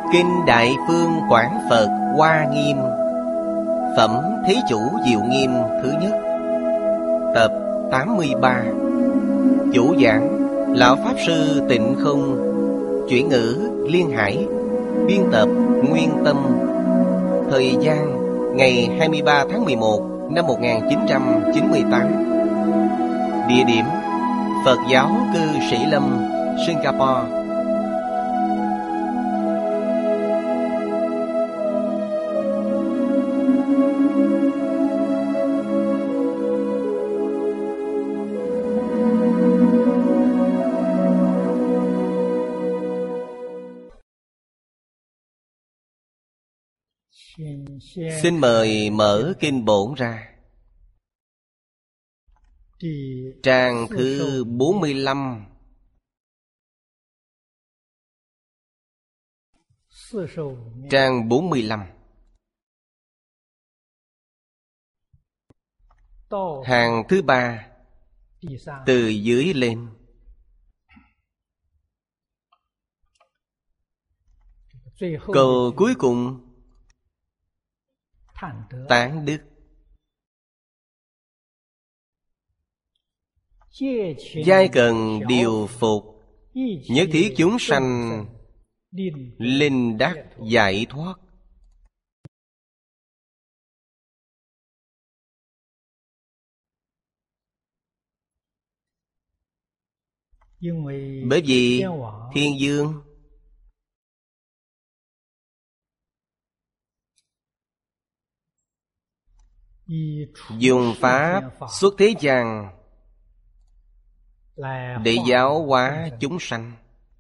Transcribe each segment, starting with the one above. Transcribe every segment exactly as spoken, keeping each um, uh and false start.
Kinh Đại Phương Quảng Phật Hoa Nghiêm, Phẩm Thế Chủ Diệu Nghiêm thứ nhất, tập tám mươi ba. Chủ giảng Lão Pháp Sư Tịnh Không. Chuyển ngữ Liên Hải. Biên tập Nguyên Tâm. Thời gian ngày hai mươi ba tháng mười một năm một nghìn chín trăm chín mươi tám. Địa điểm Phật giáo cư Sĩ Lâm, Singapore. Xin mời mở kinh bổn ra. Trang thứ bốn mươi lăm. Trang bốn mươi lăm. Hàng thứ ba từ dưới lên. Câu cuối cùng tán đức. Giai cần điều phục, nhất thiết chúng sanh linh đắc giải thoát. Bởi vì thiên dương dùng pháp xuất thế gian để giáo hóa chúng sanh,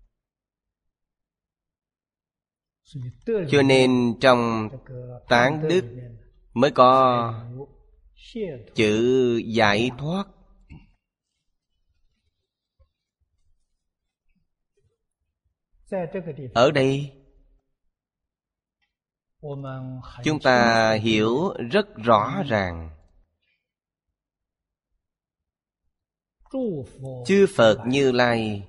cho nên trong tán đức mới có chữ giải thoát. Ở đây chúng ta hiểu rất rõ ràng. Chư Phật Như Lai,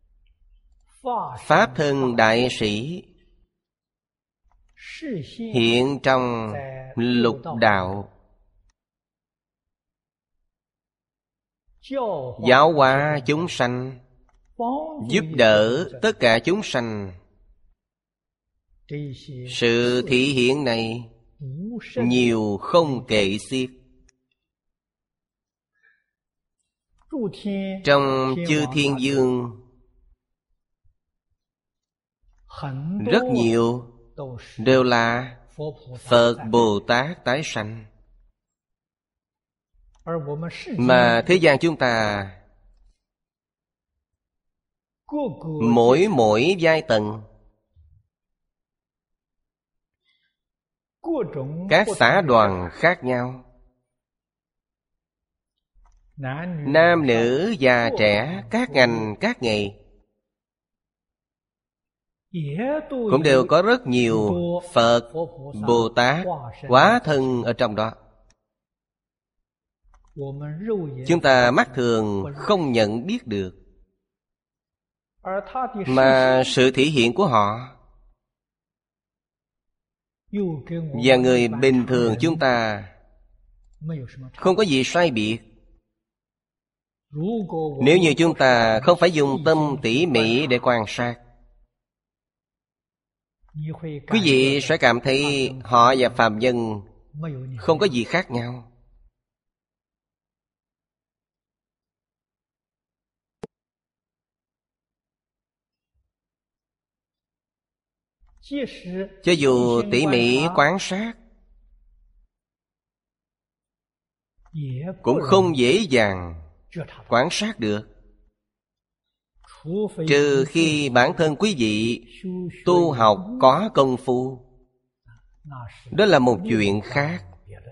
Pháp thân đại sĩ hiện trong lục đạo, giáo hóa chúng sanh, giúp đỡ tất cả chúng sanh. Sự thị hiện này nhiều không kể xiết. Trong chư thiên dương rất nhiều đều là Phật Bồ Tát tái sanh. Mà thế gian chúng ta mỗi mỗi giai tầng, các xã đoàn khác nhau, nam nữ già trẻ, các ngành các nghề, cũng đều có rất nhiều Phật Bồ Tát hóa thân ở trong đó. Chúng ta mắt thường không nhận biết được, mà sự thể hiện của họ và người bình thường chúng ta không có gì sai biệt. Nếu như chúng ta không phải dùng tâm tỉ mỉ để quan sát, quý vị sẽ cảm thấy họ và phàm nhân không có gì khác nhau. Cho dù tỉ mỉ quan sát cũng không dễ dàng quan sát được, trừ khi bản thân quý vị tu học có công phu. Đó là một chuyện khác.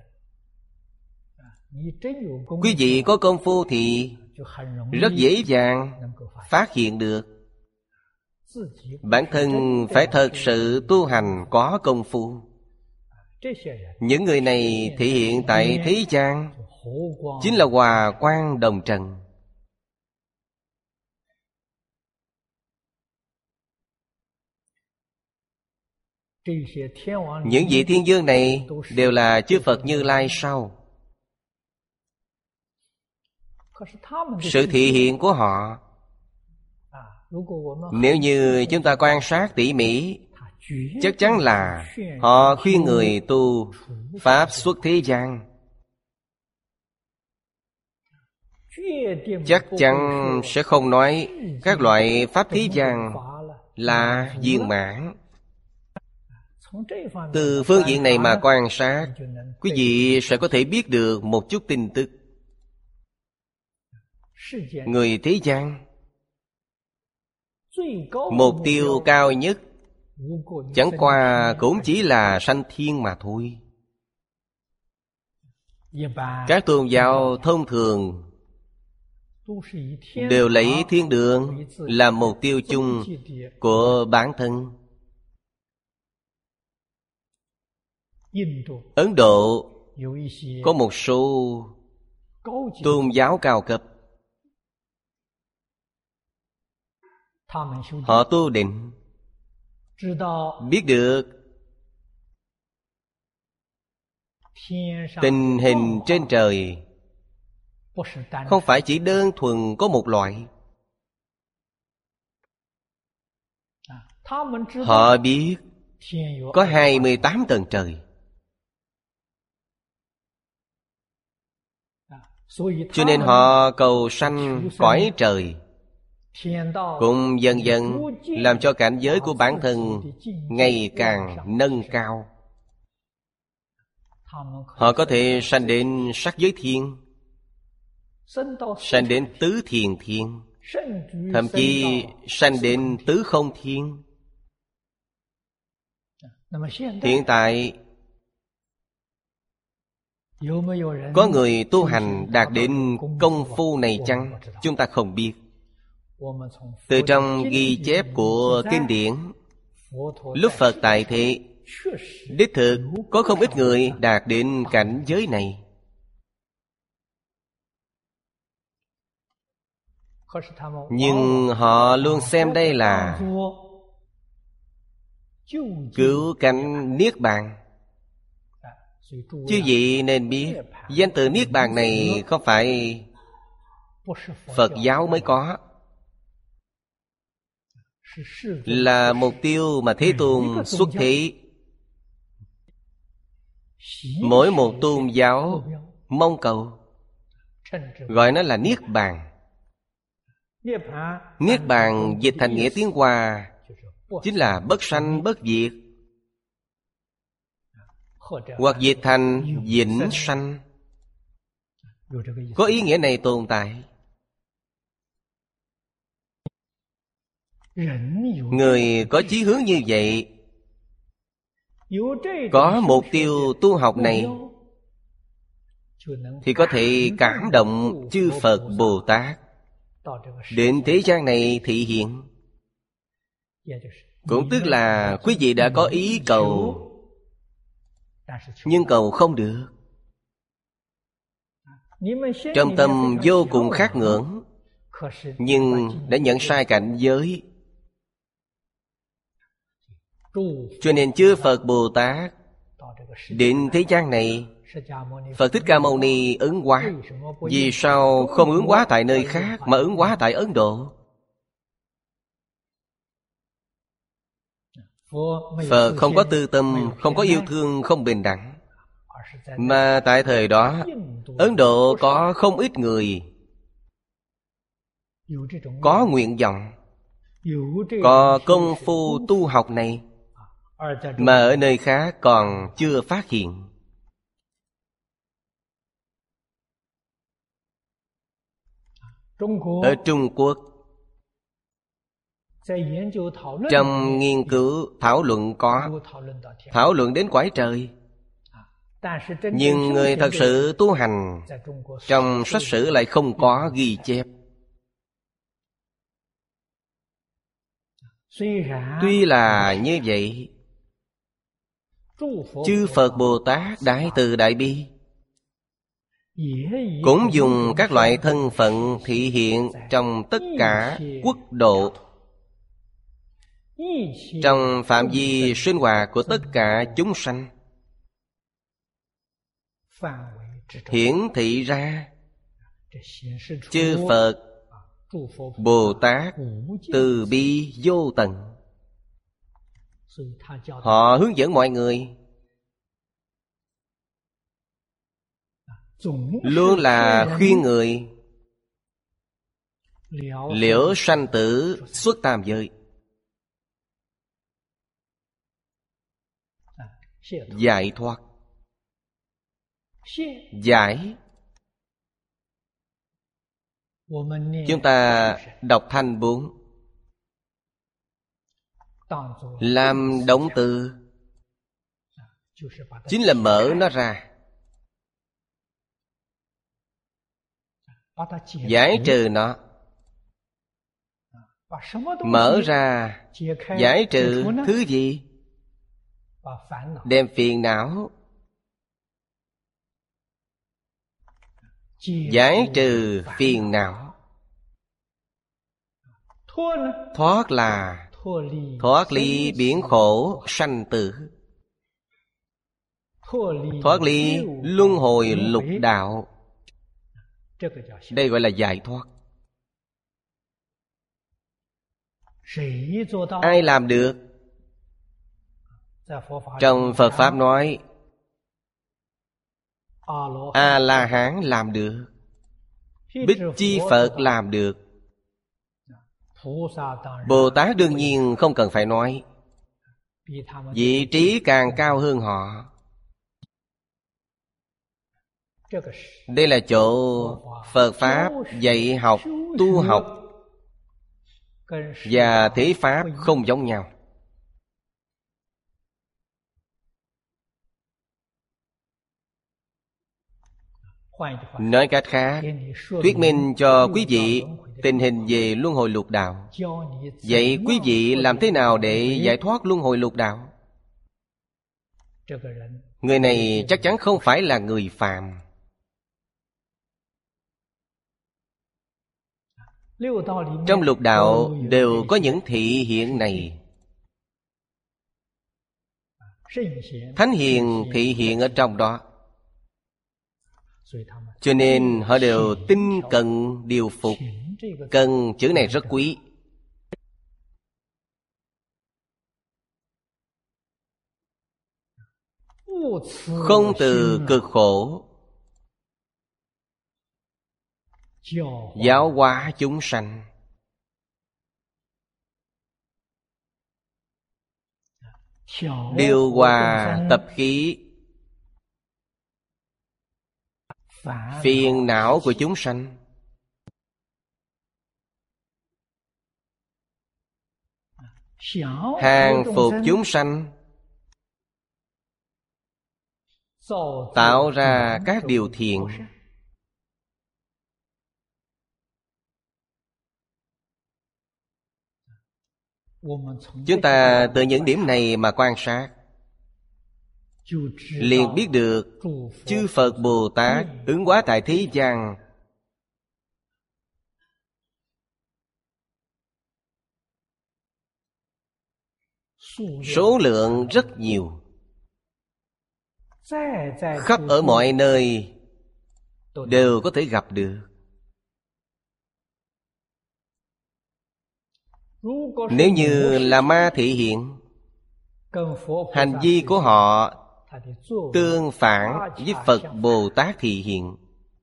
Quý vị có công phu thì rất dễ dàng phát hiện được. Bản thân phải thật sự tu hành có công phu. Những người này thể hiện tại thế gian chính là hòa quang đồng trần. Những vị thiên vương này đều là chư Phật Như Lai sao? Sự thị hiện của họ, nếu như chúng ta quan sát tỉ mỉ, chắc chắn là họ khuyên người tu Pháp xuất thế gian. Chắc chắn sẽ không nói các loại Pháp thế gian là viên mãn. Từ phương diện này mà quan sát, quý vị sẽ có thể biết được một chút tin tức. Người thế gian, mục tiêu cao nhất chẳng qua cũng chỉ là sanh thiên mà thôi. Các tôn giáo thông thường đều lấy thiên đường làm mục tiêu chung của bản thân. Ấn Độ có một số tôn giáo cao cấp, họ tu định, biết được tình hình trên trời không phải chỉ đơn thuần có một loại. Họ biết có hai mươi tám tầng trời. Cho nên họ cầu sanh cõi trời, cũng dần dần làm cho cảnh giới của bản thân ngày càng nâng cao. Họ có thể sanh đến sắc giới thiên, sanh đến tứ thiền thiên, thậm chí sanh đến tứ không thiên. Hiện tại có người tu hành đạt đến công phu này chăng? Chúng ta không biết. Từ trong ghi chép của kinh điển, lúc Phật tại thế, đích thực có không ít người đạt đến cảnh giới này. Nhưng họ luôn xem đây là cứu cánh Niết Bàn. Chứ gì nên biết, danh từ Niết Bàn này không phải Phật giáo mới có, là mục tiêu mà Thế Tôn xuất thế. Mỗi một tôn giáo mong cầu, gọi nó là Niết Bàn. Niết Bàn dịch thành nghĩa tiếng Hoa chính là bất sanh bất diệt, hoặc dịch thành vĩnh sanh. Có ý nghĩa này tồn tại. Người có chí hướng như vậy, có mục tiêu tu học này, thì có thể cảm động chư Phật Bồ Tát đến thế gian này thị hiện. Cũng tức là quý vị đã có ý cầu, nhưng cầu không được. Trong tâm vô cùng khát ngưỡng, nhưng đã nhận sai cảnh giới. Cho nên chư Phật Bồ Tát đến thế gian này, Phật Thích Ca Mâu Ni ứng hóa. Vì sao không ứng hóa tại nơi khác mà ứng hóa tại Ấn Độ? Phật không có tư tâm, không có yêu thương, không bình đẳng. Mà tại thời đó, Ấn Độ có không ít người có nguyện vọng, có công phu tu học này, mà ở nơi khác còn chưa phát hiện. Ở Trung Quốc, trong nghiên cứu thảo luận có thảo luận đến cõi trời. Nhưng người thật sự tu hành, trong sách sử lại không có ghi chép. Tuy là như vậy, chư Phật Bồ Tát Đại Từ Đại Bi cũng dùng các loại thân phận thị hiện trong tất cả quốc độ, trong phạm vi sinh hoạt của tất cả chúng sanh, hiển thị ra chư Phật Bồ Tát từ bi vô tận. Họ hướng dẫn mọi người luôn là khuyên người liễu sanh tử xuất tam giới, giải thoát. Giải, chúng ta đọc thanh bốn, làm động từ, chính là mở nó ra, giải trừ nó. Mở ra, giải trừ thứ gì? Đem phiền não giải trừ phiền não. Thoát là thoát ly biển khổ sanh tử, thoát ly luân hồi lục đạo. Đây gọi là giải thoát. Ai làm được? Trong Phật Pháp nói A-la-hán làm được, Bích Chi Phật làm được, Bồ Tát đương nhiên không cần phải nói, vị trí càng cao hơn họ. Đây là chỗ Phật Pháp dạy học, tu học và thế Pháp không giống nhau. Nói cách khác, thuyết minh cho quý vị tình hình về luân hồi lục đạo, vậy quý vị làm thế nào để giải thoát luân hồi lục đạo? Người này chắc chắn không phải là người phàm. Trong lục đạo đều có những thị hiện này. Thánh hiền thị hiện ở trong đó, cho nên họ đều tinh cần điều phục. Cần chữ này rất quý. Không từ cực khổ giáo hóa chúng sanh. Điều hòa tập khí phiền não của chúng sanh. Hàng phục chúng sanh, tạo ra các điều thiện. Chúng ta từ những điểm này mà quan sát, liền biết được chư Phật Bồ Tát ứng hóa tại thế gian số lượng rất nhiều, khắp ở mọi nơi đều có thể gặp được. Nếu như là ma thị hiện, hành vi của họ tương phản với Phật Bồ Tát thị hiện.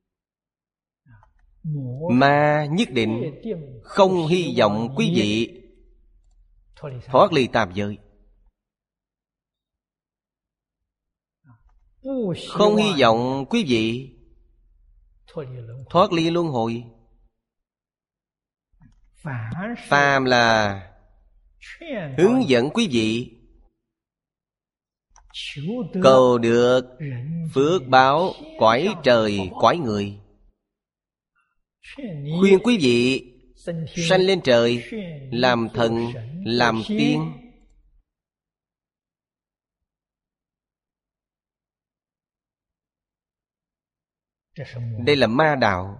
Ma nhất định không hy vọng quý vị thoát ly tam giới, không hy vọng quý vị thoát ly luân hồi. Phàm là hướng dẫn quý vị cầu được phước báo cõi trời cõi người, khuyên quý vị sanh lên trời, làm thần, làm tiên. Đây là ma đạo,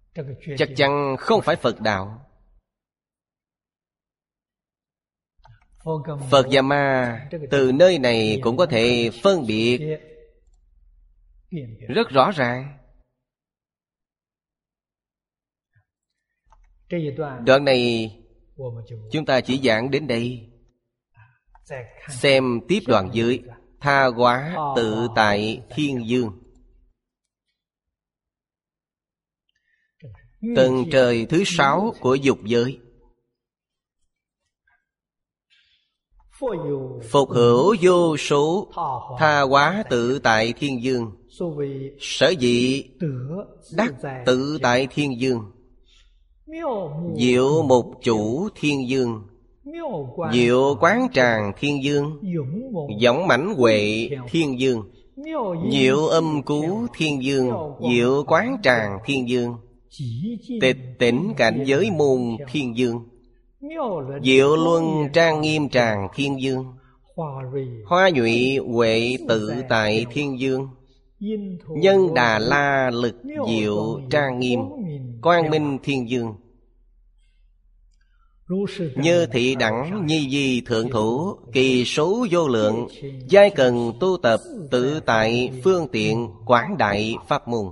chắc chắn không phải Phật đạo. Phật và Ma từ nơi này cũng có thể phân biệt rất rõ ràng. Đoạn này chúng ta chỉ giảng đến đây. Xem tiếp đoạn dưới. Tha hóa tự tại thiên dương. Tầng trời thứ sáu của dục giới. Phục hữu vô số tha hóa tự tại thiên dương. Sở dĩ đắc tự tại thiên dương. Diệu mục chủ thiên dương. Diệu quán tràng thiên dương. Võng mãnh huệ thiên dương. Diệu âm cứu thiên dương. Diệu quán tràng thiên dương. Tịch tỉnh cảnh giới môn thiên dương. Diệu luân trang nghiêm tràng thiên dương. Hoa nhụy huệ tự tại thiên dương. Nhân đà la lực diệu trang nghiêm quang minh thiên dương. Như thị đẳng nhi di thượng thủ. Kỳ số vô lượng. Giai cần tu tập tự tại phương tiện quảng đại pháp môn.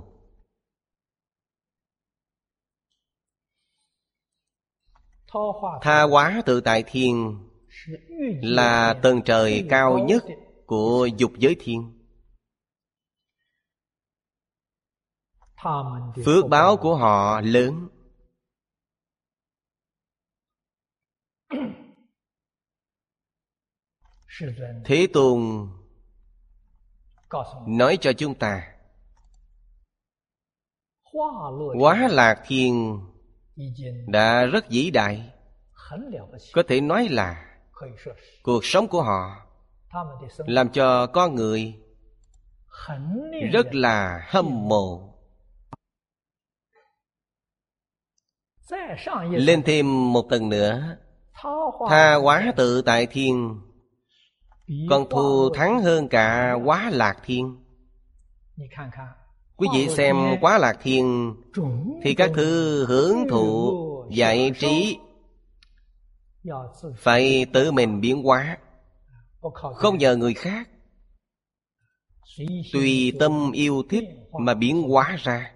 Tha hóa tự tại thiên là tầng trời cao nhất của dục giới thiên. Phước báo của họ lớn. Thế Tôn nói cho chúng ta, Hóa Lạc Thiên đã rất vĩ đại. Có thể nói là cuộc sống của họ làm cho con người rất là hâm mộ. Lên thêm một tầng nữa, tha hóa tự tại thiên còn thù thắng hơn cả Hóa Lạc Thiên. Quý vị xem Hóa Lạc Thiên thì các thứ hưởng thụ, giải trí phải tự mình biến hóa, không nhờ người khác, tùy tâm yêu thích mà biến hóa ra.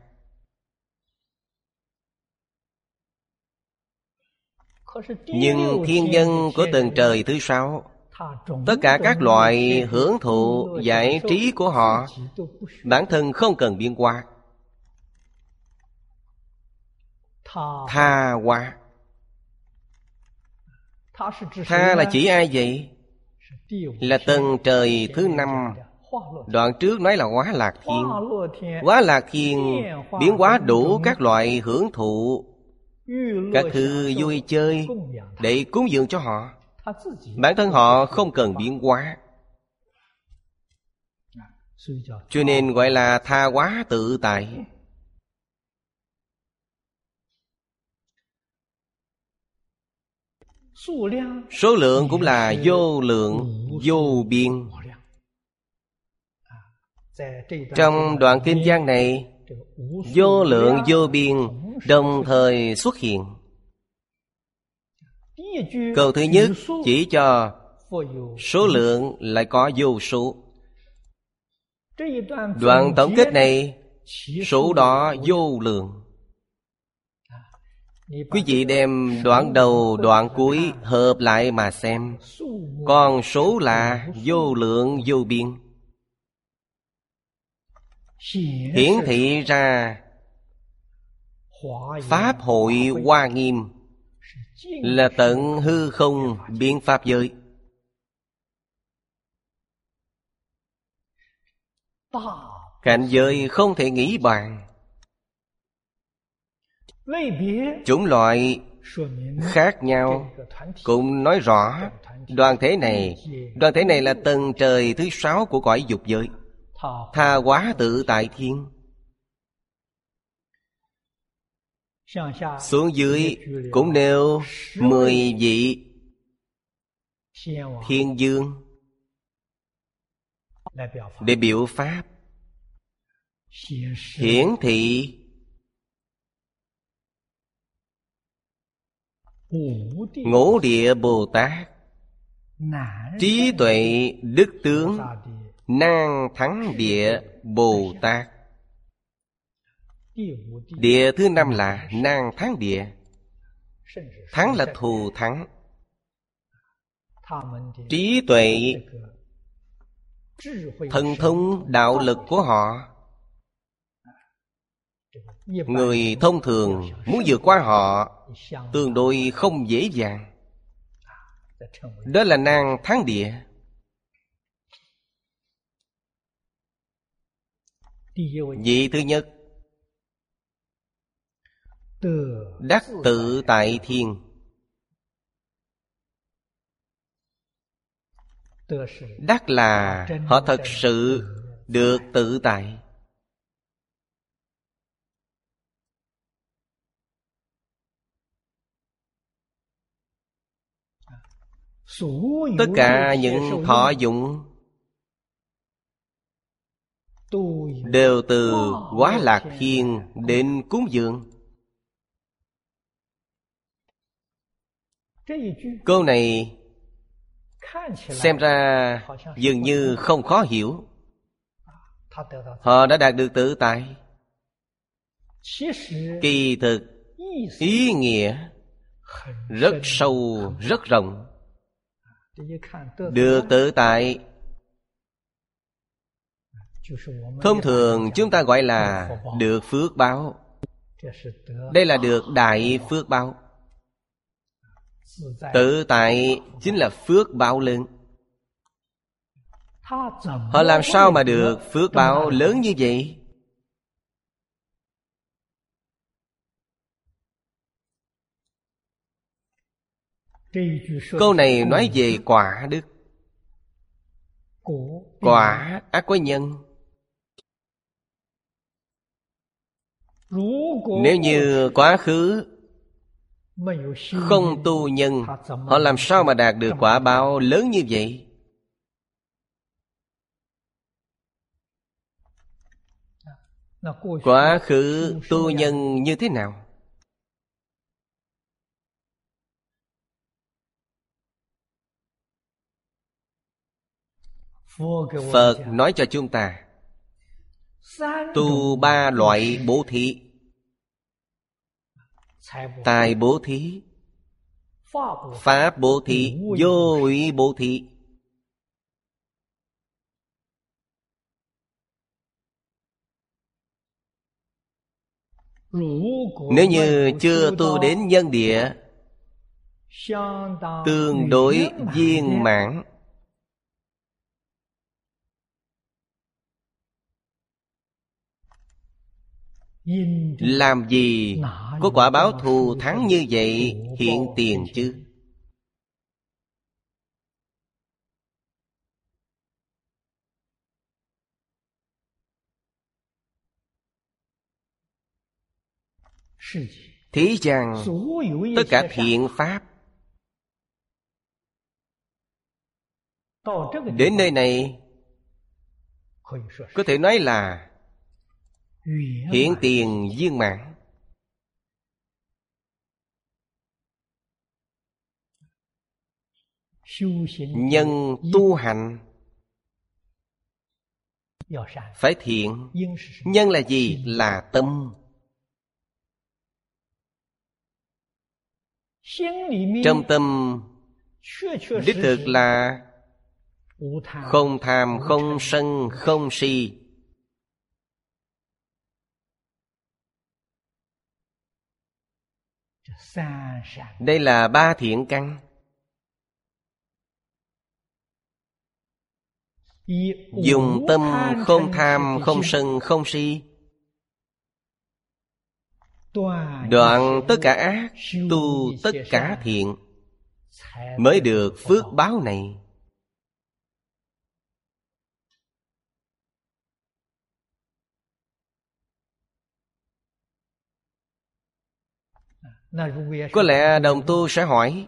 Nhưng thiên nhân của tầng trời thứ sáu, tất cả các loại hưởng thụ, giải trí của họ bản thân không cần biến hóa. Tha hóa. Tha là chỉ ai vậy? Là tầng trời thứ năm. Đoạn trước nói là Hóa Lạc Thiên. Hóa Lạc Thiên biến hóa đủ các loại hưởng thụ, các thứ vui chơi để cúng dường cho họ. Bản thân họ không cần biến hóa, cho nên gọi là tha hóa tự tại. Số lượng cũng là vô lượng, vô biên. Trong đoạn kinh văn này, vô lượng vô biên đồng thời xuất hiện. Câu thứ nhất chỉ cho số lượng lại có vô số. Đoạn tổng kết này, số đó vô lượng. Quý vị đem đoạn đầu đoạn cuối hợp lại mà xem, con số là vô lượng vô biên. Hiển thị ra Pháp hội Hoa Nghiêm là tận hư không biến pháp giới. Cảnh giới không thể nghĩ bàn. Chủng loại khác nhau cũng nói rõ đoàn thể này, đoàn thể này là tầng trời thứ sáu của cõi dục giới. Tha hóa tự tại thiên. Xuống dưới cũng nêu mười vị thiên dương để biểu pháp, hiển thị Ngũ Địa Bồ Tát trí tuệ đức tướng Nan Thắng Địa Bồ Tát. Địa thứ năm là Nan Thắng Địa. Thắng là thù thắng. Trí tuệ, thần thông, đạo lực của họ, người thông thường muốn vượt qua họ tương đối không dễ dàng. Đó là Nan Thắng Địa. Vị thứ nhất, đắc tự tại thiên. Đắc là họ thật sự được tự tại. Tất cả những thọ dụng đều từ Quá Lạc Thiên đến cúng dường. Câu này xem ra dường như không khó hiểu. Họ đã đạt được tự tại. Kỳ thực ý nghĩa rất sâu, rất rộng. Được tự tại thông thường chúng ta gọi là được phước báo. Đây là được đại phước báo. Tự tại chính là phước báo lớn. Họ làm sao mà được phước báo lớn như vậy? Câu này nói về quả đức. Quả ác có nhân. Nếu như quá khứ không tu nhân, họ làm sao mà đạt được quả báo lớn như vậy? Quá khứ tu nhân như thế nào? Phật nói cho chúng ta tu ba loại bố thí: tài bố thí, pháp bố thí, vô úy bố thí. Nếu như chưa tu đến nhân địa, tương đối viên mãn. Làm gì có quả báo thù thắng như vậy hiện tiền chứ? Thế gian tất cả thiện pháp đến nơi này có thể nói là hiện tiền viên mãn. Nhân tu hành phải thiện. Nhân là gì? Là tâm. Trong tâm đích thực là không tham, không sân, không si. Đây là ba thiện căn. Dùng tâm không tham, không sân, không si, đoạn tất cả ác, tu tất cả thiện, mới được phước báo này. Có lẽ đồng tu sẽ hỏi,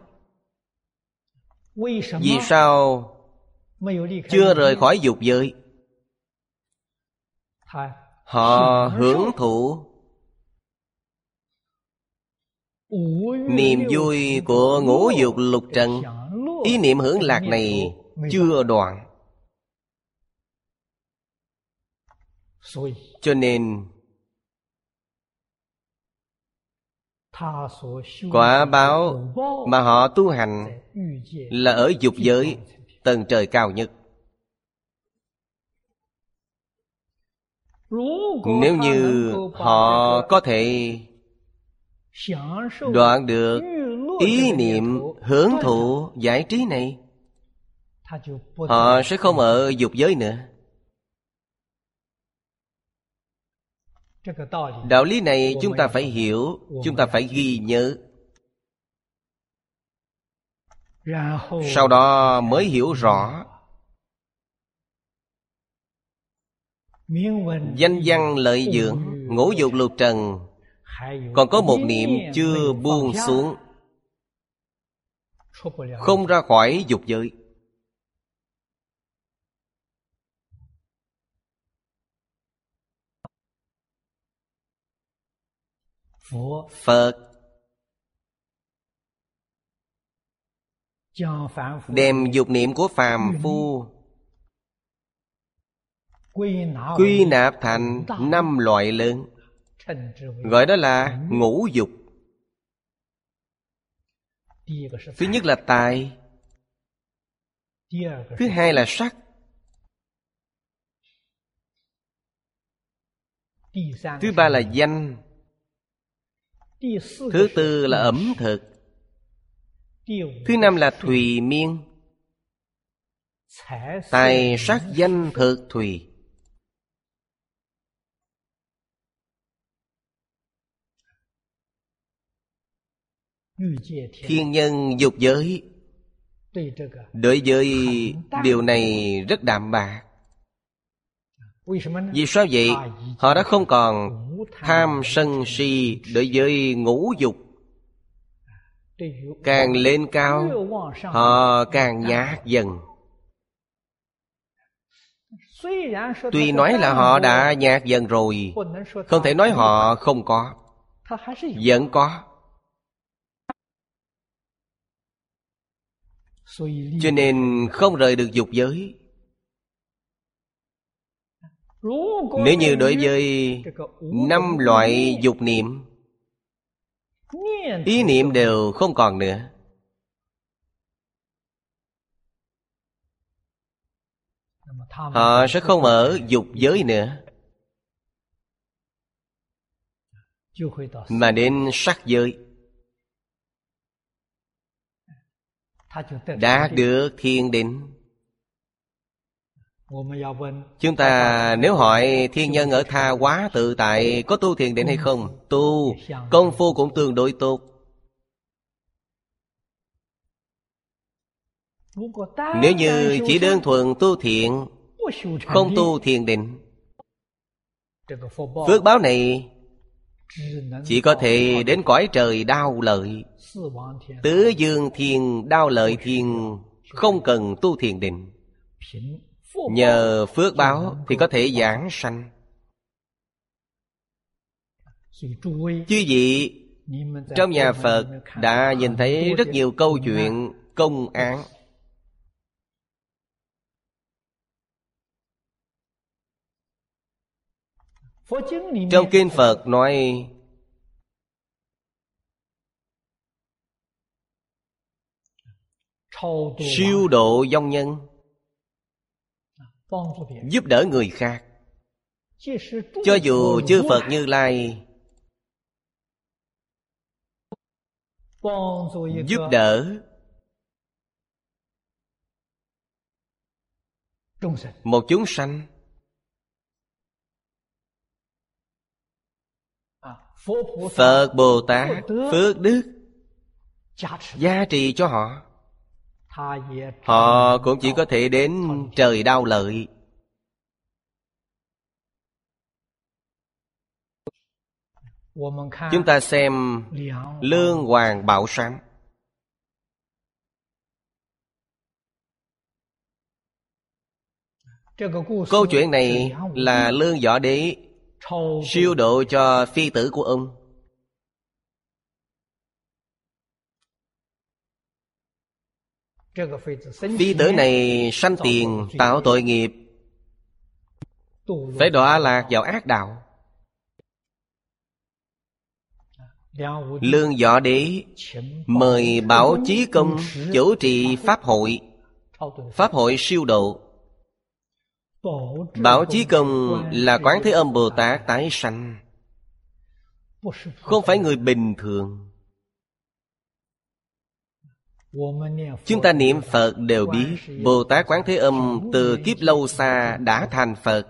vì sao chưa rời khỏi dục giới? Họ hưởng thụ niềm vui của ngũ dục lục trần, ý niệm hưởng lạc này chưa đoạn. Cho nên quả báo mà họ tu hành là ở dục giới tầng trời cao nhất. Nếu như họ có thể đoạn được ý niệm hưởng thụ giải trí này, họ sẽ không ở dục giới nữa. Đạo lý này chúng ta phải hiểu, chúng ta phải ghi nhớ. Sau đó mới hiểu rõ. Danh văn lợi dưỡng, ngũ dục lục trần, còn có một niệm chưa buông xuống, không ra khỏi dục giới. Phật đem dục niệm của phàm phu quy nạp thành năm loại lớn, gọi đó là ngũ dục. Thứ nhất là tài, thứ hai là sắc, thứ ba là danh, thứ tư là ẩm thực, thứ năm là thùy miên. Tài sắc danh thực thùy. Thiên nhân dục giới đối với điều này rất đạm bạc. Vì sao vậy? Họ đã không còn tham sân si đối với ngũ dục. Càng lên cao, họ càng nhạt dần. Tuy nói là họ đã nhạt dần rồi, không thể nói họ không có, vẫn có. Cho nên không rời được dục giới. Nếu như đối với năm loại dục niệm, ý niệm đều không còn nữa, họ sẽ không ở dục giới nữa, mà đến sắc giới, đạt được thiền định. Chúng ta nếu hỏi thiên nhân ở Tha Hóa Tự Tại có tu thiền định hay không? Tu, công phu cũng tương đối tốt. Nếu như chỉ đơn thuần tu thiện, không tu thiền định, phước báo này chỉ có thể đến cõi trời đao lợi, tứ dương thiên đao lợi thiên, không cần tu thiền định. Nhờ phước báo thì có thể giảng sanh. Chư vị trong nhà Phật đã nhìn thấy rất nhiều câu chuyện công án. Trong kinh Phật nói siêu độ vong nhân, giúp đỡ người khác. Cho dù chư Phật Như Lai giúp đỡ một chúng sanh, Phật Bồ Tát phước đức gia trì cho họ, họ cũng chỉ có thể đến trời đao lợi. Chúng ta xem Lương Hoàng Bảo Sám. Câu chuyện này là Lương Võ Đế siêu độ cho phi tử của ông. Phi tử này sanh tiền tạo tội nghiệp, phải đọa lạc vào ác đạo. Lương Võ Đế mời Bảo Chí Công chủ trì pháp hội, pháp hội siêu độ. Bảo Chí Công là Quán Thế Âm Bồ Tát tái sanh, không phải người bình thường. Chúng ta niệm Phật đều biết Bồ Tát Quán Thế Âm từ kiếp lâu xa đã thành Phật.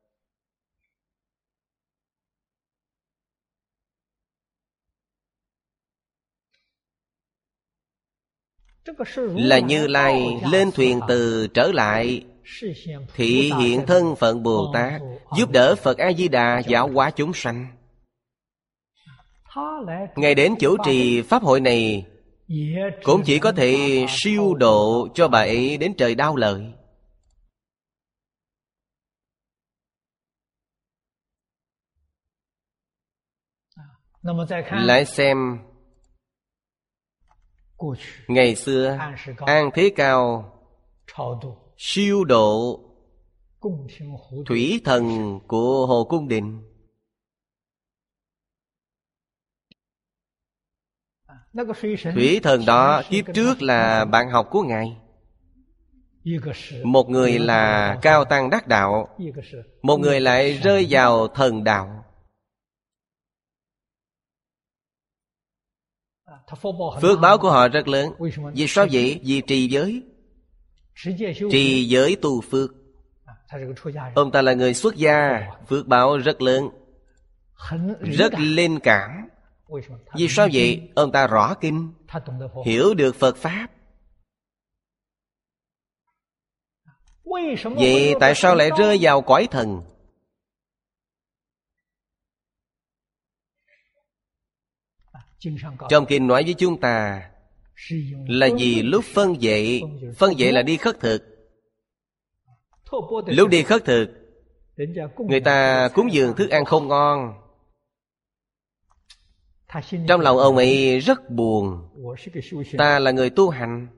Là Như Lai lên thuyền từ trở lại, thị hiện thân phận Bồ Tát, giúp đỡ Phật A-di-đà giáo hóa chúng sanh. Ngài đến chủ trì pháp hội này cũng chỉ có thể siêu độ cho bà ấy đến trời đau lợi. Lại xem ngày xưa An Thế Cao siêu độ thủy thần của Hồ Cung Đình. Thủy thần đó kiếp trước là bạn học của Ngài. Một người là cao tăng đắc đạo, một người lại rơi vào thần đạo. Phước báo của họ rất lớn. Vì sao vậy? Vì trì giới. Trì giới tu phước. Ông ta là người xuất gia, phước báo rất lớn, rất linh cảm. Vì sao vậy? Ông ta rõ kinh, hiểu được Phật Pháp. Vậy tại sao lại rơi vào cõi thần? Trong kinh nói với chúng ta là vì lúc phân vệ. Phân vệ là đi khất thực. Lúc đi khất thực, người ta cúng dường thức ăn không ngon. Trong lòng ông ấy rất buồn. Ta là người tu hành,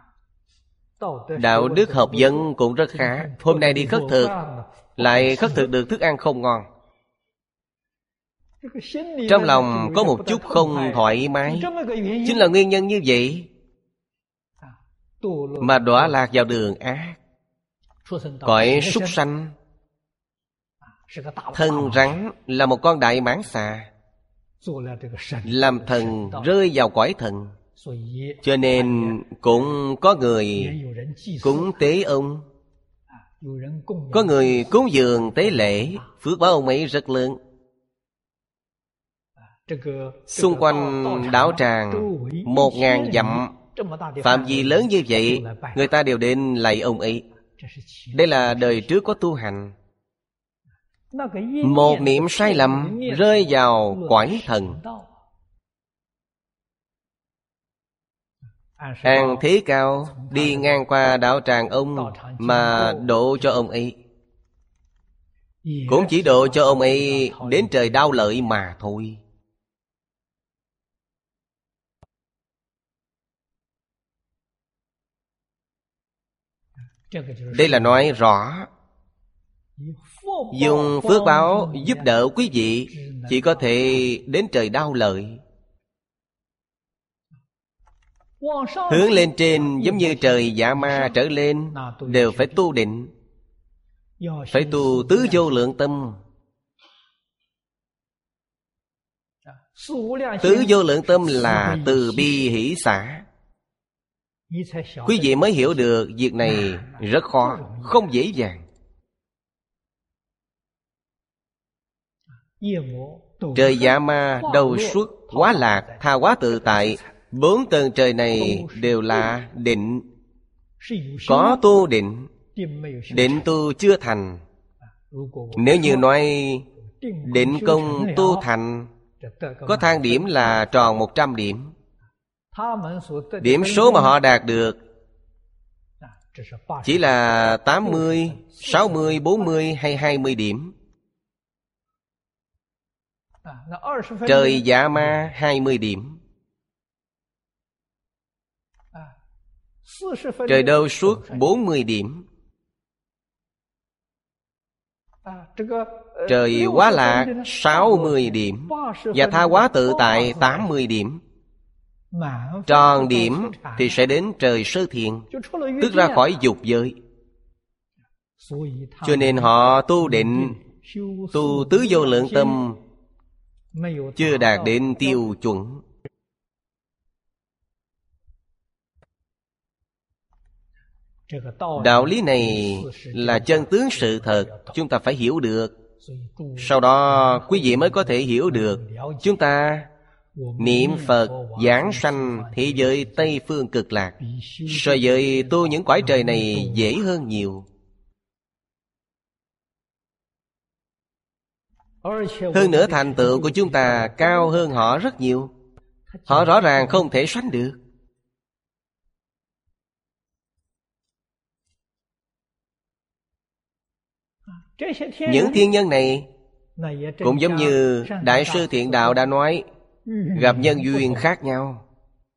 đạo đức học vấn cũng rất khá. Hôm nay đi khất thực, lại khất thực được thức ăn không ngon. Trong lòng có một chút không thoải mái. Chính là nguyên nhân như vậy mà đọa lạc vào đường ác, cõi súc sanh. Thân rắn là một con đại mãng xà, làm thần rơi vào cõi thần. Cho nên cũng có người cúng tế ông, có người cúng dường tế lễ. Phước báo ông ấy rất lớn. Xung quanh đạo tràng một ngàn dặm, phạm vi lớn như vậy, người ta đều đến lạy ông ấy. Đây là đời trước có tu hành. Một niệm sai lầm rơi vào cõi thần. An Thế Cao đi ngang qua đạo tràng ông mà độ cho ông ấy, cũng chỉ độ cho ông ấy đến trời đau lợi mà thôi. Đây là nói rõ dùng phước báo giúp đỡ quý vị chỉ có thể đến trời đau lợi. Hướng lên trên giống như trời Dạ Ma trở lên, đều phải tu định, phải tu tứ vô lượng tâm. Tứ vô lượng tâm là từ bi hỷ xả. Quý vị mới hiểu được việc này rất khó, không dễ dàng. Trời Dạ Ma đầu xuất quá lạc, tha hóa tự tại. Bốn tầng trời này đều là định. Có tu định, định tu chưa thành. Nếu như nói định công tu thành, có thang điểm là tròn một trăm điểm. Điểm số mà họ đạt được chỉ là tám mươi, sáu mươi, bốn mươi hay hai mươi điểm. Trời Dạ Ma hai mươi điểm. Trời đâu suốt bốn mươi điểm. Trời Quá Lạc sáu mươi điểm. Và Tha Hóa Tự Tại tám mươi điểm. Tròn điểm thì sẽ đến trời Sơ Thiền, tức ra khỏi dục giới. Cho nên họ tu định, tu tứ vô lượng tâm chưa đạt đến tiêu chuẩn. Đạo lý này là chân tướng sự thật, chúng ta phải hiểu được. Sau đó quý vị mới có thể hiểu được chúng ta niệm Phật giảng sanh thế giới Tây Phương Cực Lạc so với tu những cõi trời này dễ hơn nhiều. Hơn nữa thành tựu của chúng ta cao hơn họ rất nhiều. Họ rõ ràng không thể sánh được. Những thiên nhân này cũng giống như Đại sư Thiện Đạo đã nói, gặp nhân duyên khác nhau.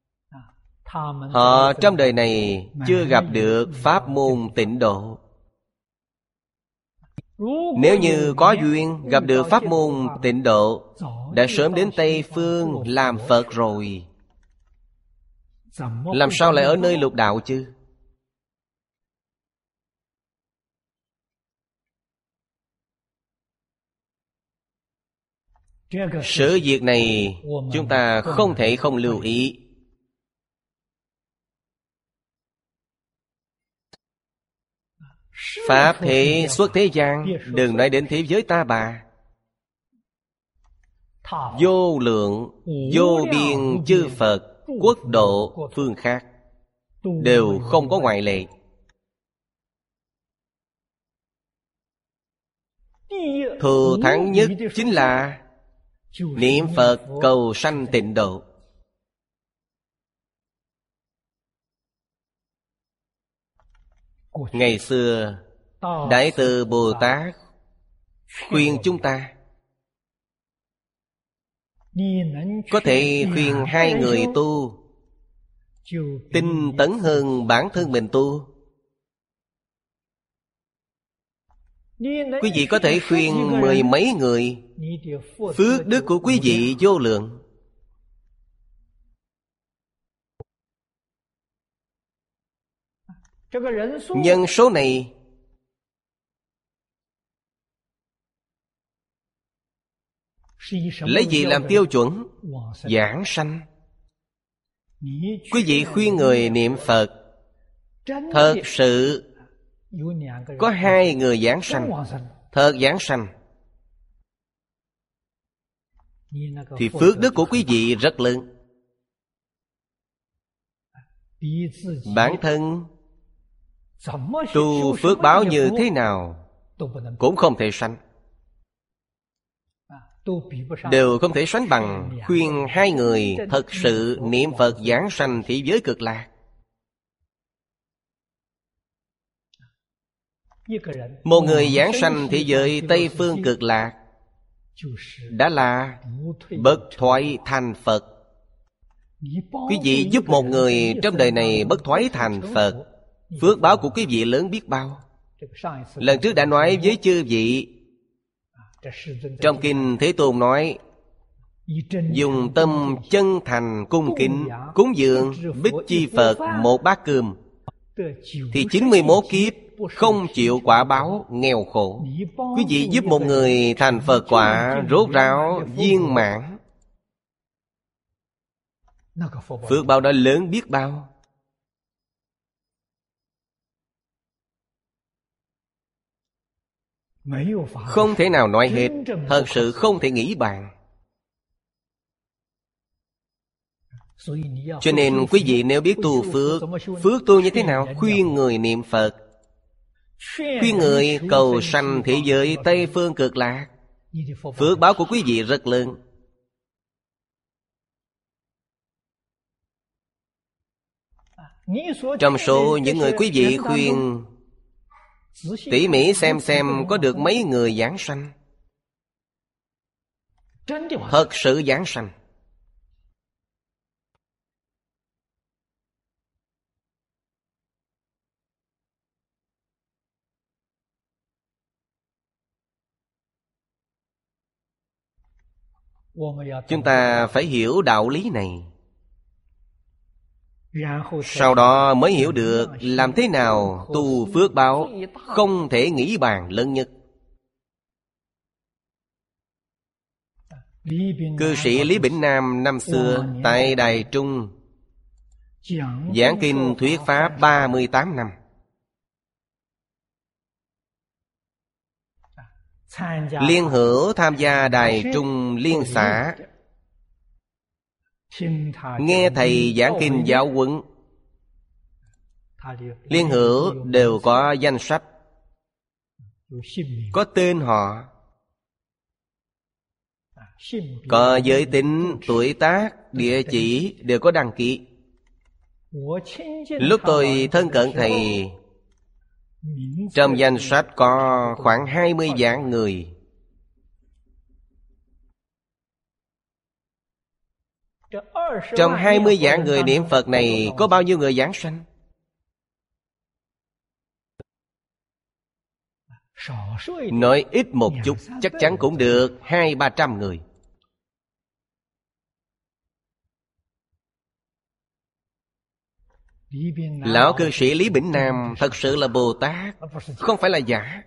Họ trong đời này chưa gặp được pháp môn tịnh độ. Nếu như có duyên gặp được pháp môn tịnh độ, đã sớm đến Tây Phương làm Phật rồi. Làm sao lại ở nơi lục đạo chứ? Sự việc này chúng ta không thể không lưu ý. Pháp thế xuất thế gian, đừng nói đến thế giới ta bà. Vô lượng, vô biên chư Phật, quốc độ phương khác đều không có ngoại lệ. Thù thắng nhất chính là niệm Phật cầu sanh tịnh độ. Ngày xưa Đại Từ Bồ Tát khuyên chúng ta, có thể khuyên hai người tu tinh tấn hơn bản thân mình tu. Quý vị có thể khuyên mười mấy người, phước đức của quý vị vô lượng. Nhân số này lấy gì làm tiêu chuẩn? Giảng sanh. Quý vị khuyên người niệm Phật, thật sự có hai người giảng sanh, thật giảng sanh, thì phước đức của quý vị rất lớn. Bản thân tu phước báo như thế nào cũng không thể sánh, đều không thể sánh bằng khuyên hai người thật sự niệm Phật giảng sanh thế giới Cực Lạc. Một người giảng sanh thế giới Tây Phương Cực Lạc đã là bất thoái thành Phật. Quý vị giúp một người trong đời này bất thoái thành Phật, phước báo của quý vị lớn biết bao. Lần trước đã nói với chư vị, trong kinh Thế Tôn nói, dùng tâm chân thành cung kính cúng dường Bích Chi Phật một bát cơm, thì chín mươi mốt kiếp không chịu quả báo nghèo khổ. Quý vị giúp một người thành Phật quả rốt ráo viên mãn, phước báo đó lớn biết bao. Không thể nào nói hết, thật sự không thể nghĩ bàn. Cho nên quý vị nếu biết tu phước, phước tu như thế nào? Khuyên người niệm Phật, khuyên người cầu sanh thế giới Tây Phương Cực Lạc, phước báo của quý vị rất lớn. Trong số những người quý vị khuyên, tỉ mỉ xem xem có được mấy người giảng sanh, thật sự giảng sanh. Chúng ta phải hiểu đạo lý này, sau đó mới hiểu được làm thế nào tu phước báo không thể nghĩ bàn lớn nhất. Cư sĩ Lý Bỉnh Nam năm xưa tại Đài Trung giảng kinh thuyết pháp ba mươi tám năm. Liên hữu tham gia Đài Trung Liên xã, nghe thầy giảng kinh giáo huấn. Liên hữu đều có danh sách, có tên họ, có giới tính, tuổi tác, địa chỉ đều có đăng ký. Lúc tôi thân cận thầy, trong danh sách có khoảng hai mươi vạn người. Trong hai mươi vạn người niệm Phật này có bao nhiêu người giảng sanh? Nói ít một chút chắc chắn cũng được hai ba trăm người. Lão cư sĩ Lý Bỉnh Nam thật sự là Bồ Tát, không phải là giả.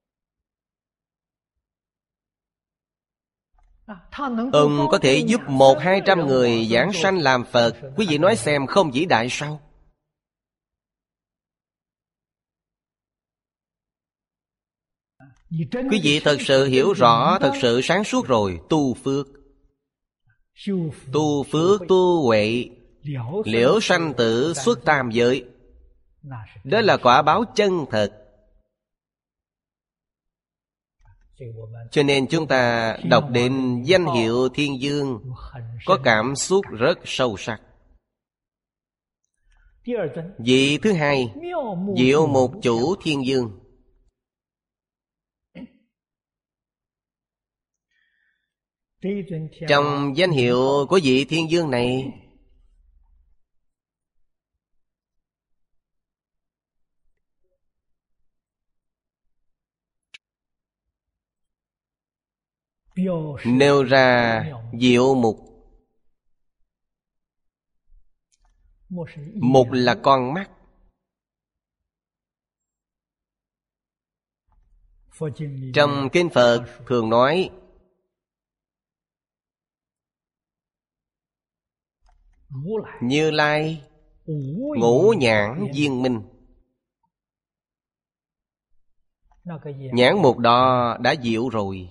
Ông có thể giúp một hai trăm người giảng sanh làm Phật. Quý vị nói xem không vĩ đại sao? Quý vị thật sự hiểu rõ, thật sự sáng suốt rồi. Tu phước, tu phước tu huệ, liễu sanh tử xuất tam giới, đó là quả báo chân thật. Cho nên chúng ta đọc đến danh hiệu Thiên Dương có cảm xúc rất sâu sắc. Vị thứ hai, Diệu Mục Chủ Thiên Dương. Trong danh hiệu của vị Thiên Dương này, nêu ra diệu mục. Mục là con mắt. Trong kinh Phật thường nói Như Lai ngũ nhãn viên minh. Nhãn mục đó đã diệu rồi.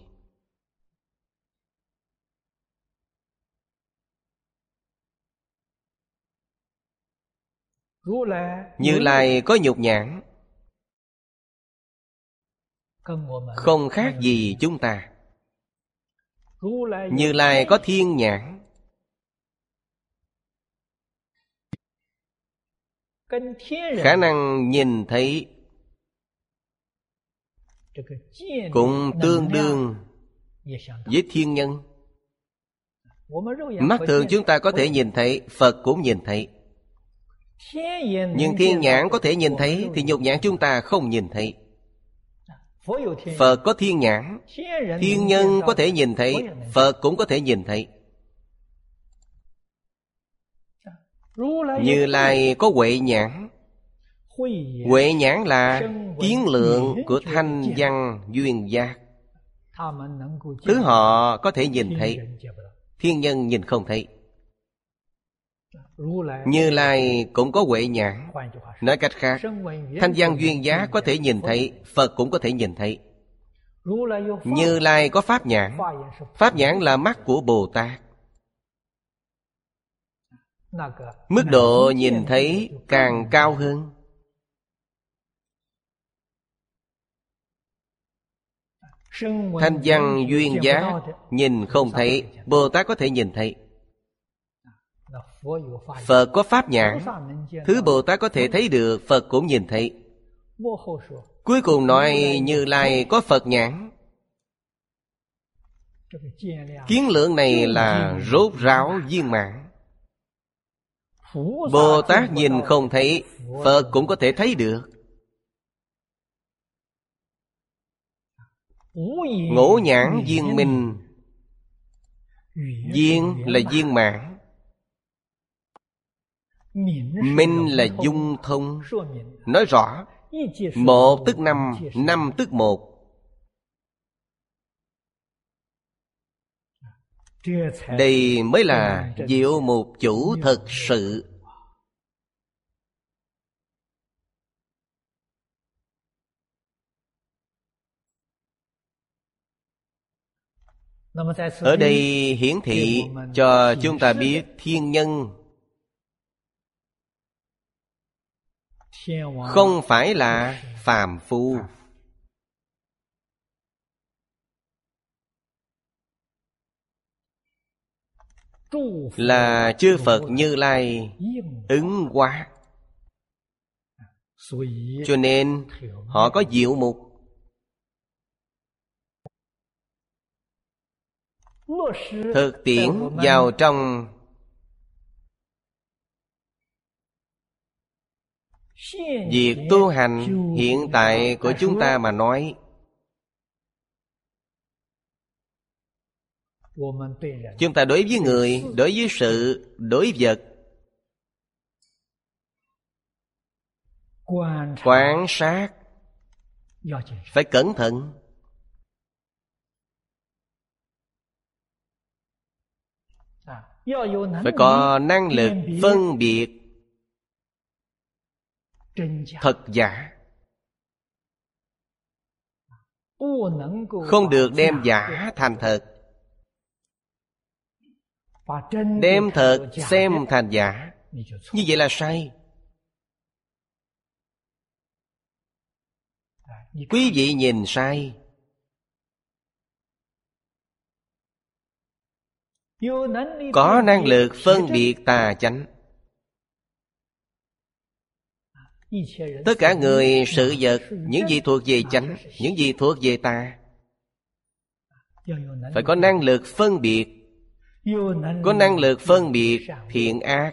Như Lai có nhục nhãn, không khác gì chúng ta. Như Lai có thiên nhãn, khả năng nhìn thấy cũng tương đương với thiên nhân. Mắt thường chúng ta có thể nhìn thấy, Phật cũng nhìn thấy. Nhưng thiên nhãn có thể nhìn thấy thì nhục nhãn chúng ta không nhìn thấy. Phật có thiên nhãn, thiên nhân có thể nhìn thấy, Phật cũng có thể nhìn thấy. Như Lai có huệ nhãn. Huệ nhãn là kiến lượng của thanh văn duyên giác. Thứ họ có thể nhìn thấy, thiên nhân nhìn không thấy. Như Lai cũng có huệ nhãn. Nói cách khác, thanh văn duyên giác có thể nhìn thấy, Phật cũng có thể nhìn thấy. Như Lai có pháp nhãn. Pháp nhãn là mắt của Bồ Tát. Mức độ nhìn thấy càng cao hơn. Thanh văn duyên giác nhìn không thấy, Bồ Tát có thể nhìn thấy. Phật có pháp nhãn. Thứ Bồ Tát có thể thấy được, Phật cũng nhìn thấy. Cuối cùng nói Như Lai có Phật nhãn. Kiến lượng này là rốt ráo viên mãn. Bồ Tát nhìn không thấy, Phật cũng có thể thấy được. Ngũ nhãn viên minh. Viên là viên mãn, minh là dung thông. Nói rõ một tức năm, năm tức một. Đây mới là diệu mục chủ thật sự. Ở đây hiển thị cho chúng ta biết thiên nhân không phải là phàm phu. Là chư Phật Như Lai ứng hóa. Cho nên họ có diệu mục. Thực tiễn vào trong việc tu hành hiện tại của chúng ta mà nói, chúng ta đối với người, đối với sự, đối vật, quan sát phải cẩn thận. Phải có năng lực phân biệt thật giả. Không được đem giả thành thật, đem thật xem thành giả. Như vậy là sai. Quý vị nhìn sai. Có năng lực phân biệt tà chánh. Tất cả người, sự vật, những gì thuộc về chánh, những gì thuộc về tà, phải có năng lực phân biệt. Có năng lực phân biệt thiện ác,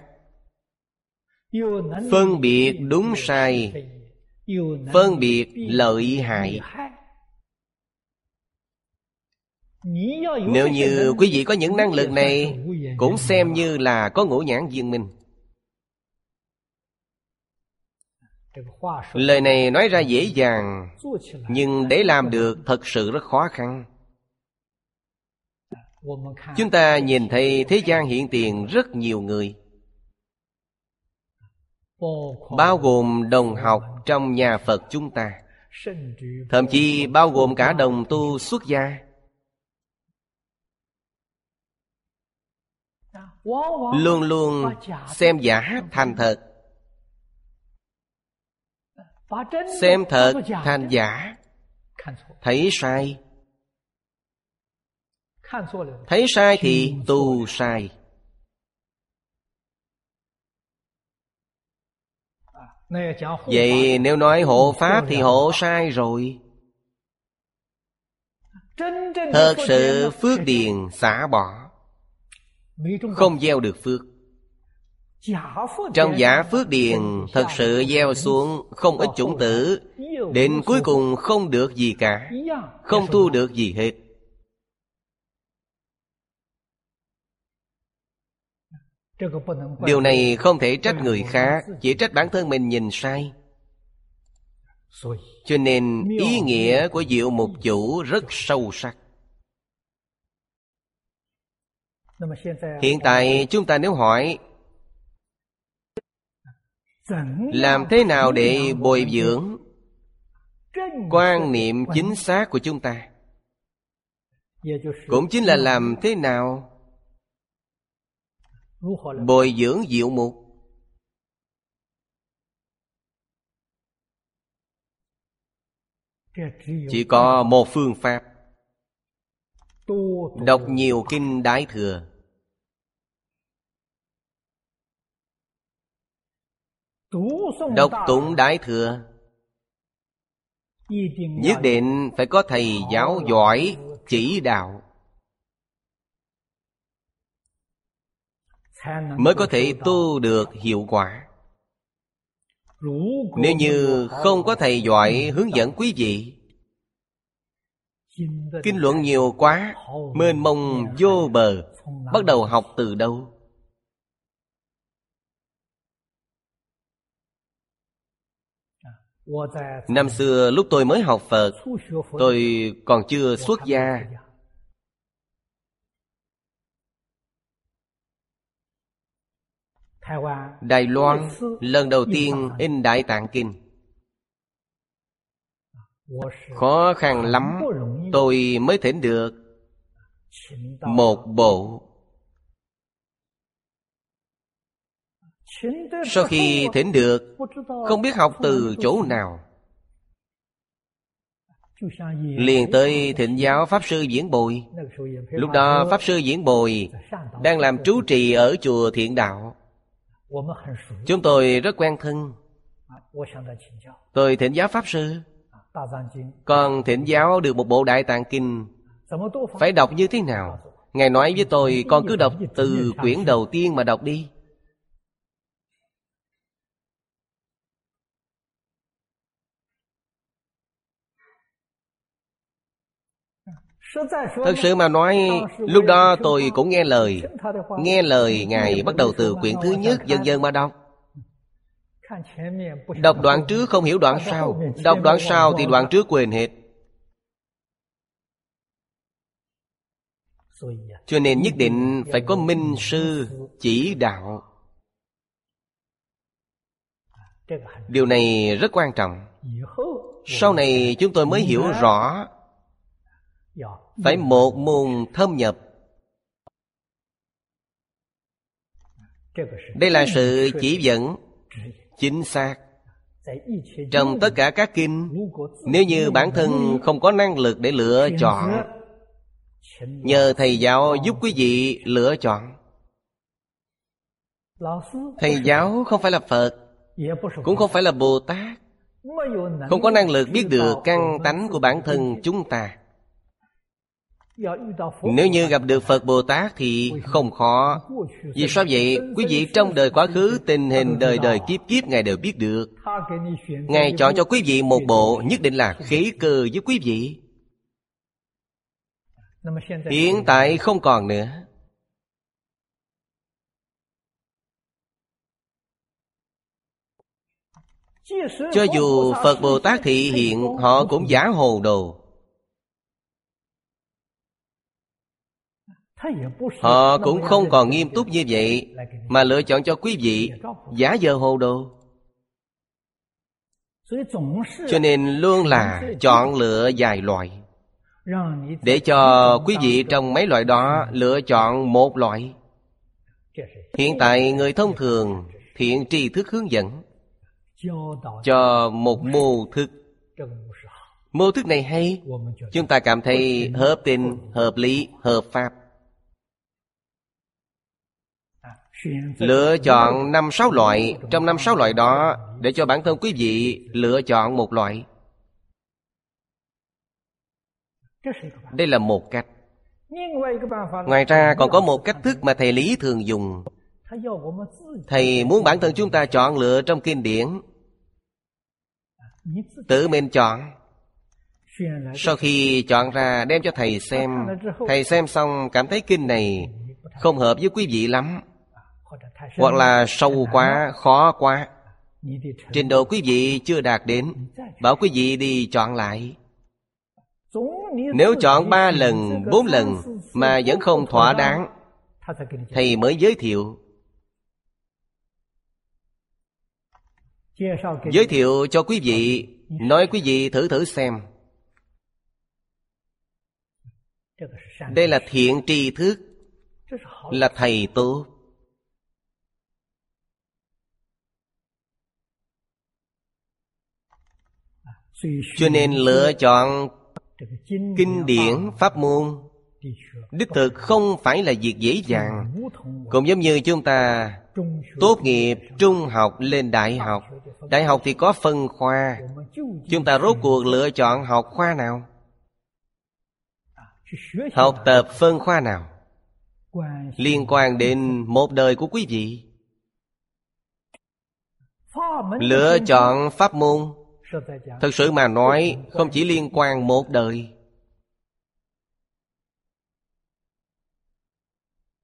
phân biệt đúng sai, phân biệt lợi hại. Nếu như quý vị có những năng lực này, cũng xem như là có ngũ nhãn viên minh. Lời này nói ra dễ dàng, nhưng để làm được thật sự rất khó khăn. Chúng ta nhìn thấy thế gian hiện tiền rất nhiều người, bao gồm đồng học trong nhà Phật chúng ta, thậm chí bao gồm cả đồng tu xuất gia. Luôn luôn xem giả thành thật, xem thật thành giả. Thấy sai, thấy sai thì tu sai. Vậy nếu nói hộ pháp thì hộ sai rồi. Thật sự phước điền xả bỏ, không gieo được phước. Trong giả phước điền thật sự gieo xuống không ít chủng tử, đến cuối cùng không được gì cả, không thu được gì hết. Điều này không thể trách người khác, chỉ trách bản thân mình nhìn sai. Cho nên ý nghĩa của diệu mục chủ rất sâu sắc. Hiện tại chúng ta nếu hỏi làm thế nào để bồi dưỡng quan niệm chính xác của chúng ta, cũng chính là làm thế nào bồi dưỡng diệu mục. Chỉ có một phương pháp: đọc nhiều kinh Đại Thừa. Đọc tụng Đại Thừa, nhất định phải có thầy giáo giỏi chỉ đạo, mới có thể tu được hiệu quả. Nếu như không có thầy giỏi hướng dẫn quý vị, kinh luận nhiều quá, mênh mông vô bờ, Bắt đầu học từ đâu? Năm xưa lúc tôi mới học Phật, tôi còn chưa xuất gia. Đài Loan lần đầu tiên in Đại Tạng Kinh. Khó khăn lắm tôi mới thỉnh được một bộ. Sau khi thỉnh được, không biết học từ chỗ nào, liền tới thỉnh giáo Pháp Sư Diễn Bồi. Lúc đó Pháp Sư Diễn Bồi đang làm trú trì ở chùa Thiện Đạo. Chúng tôi rất quen thân. Tôi thỉnh giáo Pháp Sư. Con thỉnh giáo được một bộ Đại Tạng Kinh, phải đọc như thế nào? Ngài nói với tôi, con cứ đọc từ quyển đầu tiên mà đọc đi. Thật sự mà nói, lúc đó tôi cũng nghe lời. Nghe lời Ngài bắt đầu từ quyển thứ nhất, dần dần mà đọc. Đọc đoạn trước không hiểu đoạn sau, đọc đoạn sau thì đoạn trước quên hết. Cho nên nhất định phải có minh sư chỉ đạo. Điều này rất quan trọng. Sau này chúng tôi mới hiểu rõ, phải một môn thâm nhập. Đây là sự chỉ dẫn chính xác. Trong tất cả các kinh, nếu như bản thân không có năng lực để lựa chọn, nhờ thầy giáo giúp quý vị lựa chọn. Thầy giáo không phải là Phật, cũng không phải là Bồ Tát, không có năng lực biết được căn tánh của bản thân chúng ta. Nếu như gặp được Phật Bồ Tát thì không khó. Vì sao vậy? Quý vị trong đời quá khứ, tình hình đời đời kiếp kiếp Ngài đều biết được. Ngài chọn cho quý vị một bộ, nhất định là khế cơ với quý vị. Hiện tại không còn nữa. Cho dù Phật Bồ Tát thị hiện, họ cũng giả hồ đồ. Họ cũng không còn nghiêm túc như vậy, mà lựa chọn cho quý vị giả vờ hồ đồ. Cho nên luôn là chọn lựa vài loại, để cho quý vị trong mấy loại đó lựa chọn một loại. Hiện tại người thông thường thiện tri thức hướng dẫn cho một mô thức. Mô thức này hay, chúng ta cảm thấy hợp tình, hợp lý, hợp pháp. Lựa chọn năm sáu loại, trong năm sáu loại đó để cho bản thân quý vị lựa chọn một loại. Đây là một cách. Ngoài ra còn có một cách thức mà thầy Lý thường dùng. Thầy muốn bản thân chúng ta chọn lựa trong kinh điển, tự mình chọn. Sau khi chọn ra đem cho thầy xem, thầy xem xong cảm thấy kinh này không hợp với quý vị lắm, hoặc là sâu quá, khó quá, trình độ quý vị chưa đạt đến, bảo quý vị đi chọn lại. Nếu chọn ba lần, bốn lần mà vẫn không thỏa đáng, thầy mới giới thiệu. Giới thiệu cho quý vị, nói quý vị thử thử xem. Đây là thiện tri thức, là thầy tốt. Cho nên lựa chọn kinh điển pháp môn đích thực không phải là việc dễ dàng. Cũng giống như chúng ta tốt nghiệp trung học lên đại học. Đại học thì có phân khoa. Chúng ta rốt cuộc lựa chọn học khoa nào? Học tập phân khoa nào? Liên quan đến một đời của quý vị. Lựa chọn pháp môn, thật sự mà nói, không chỉ liên quan một đời.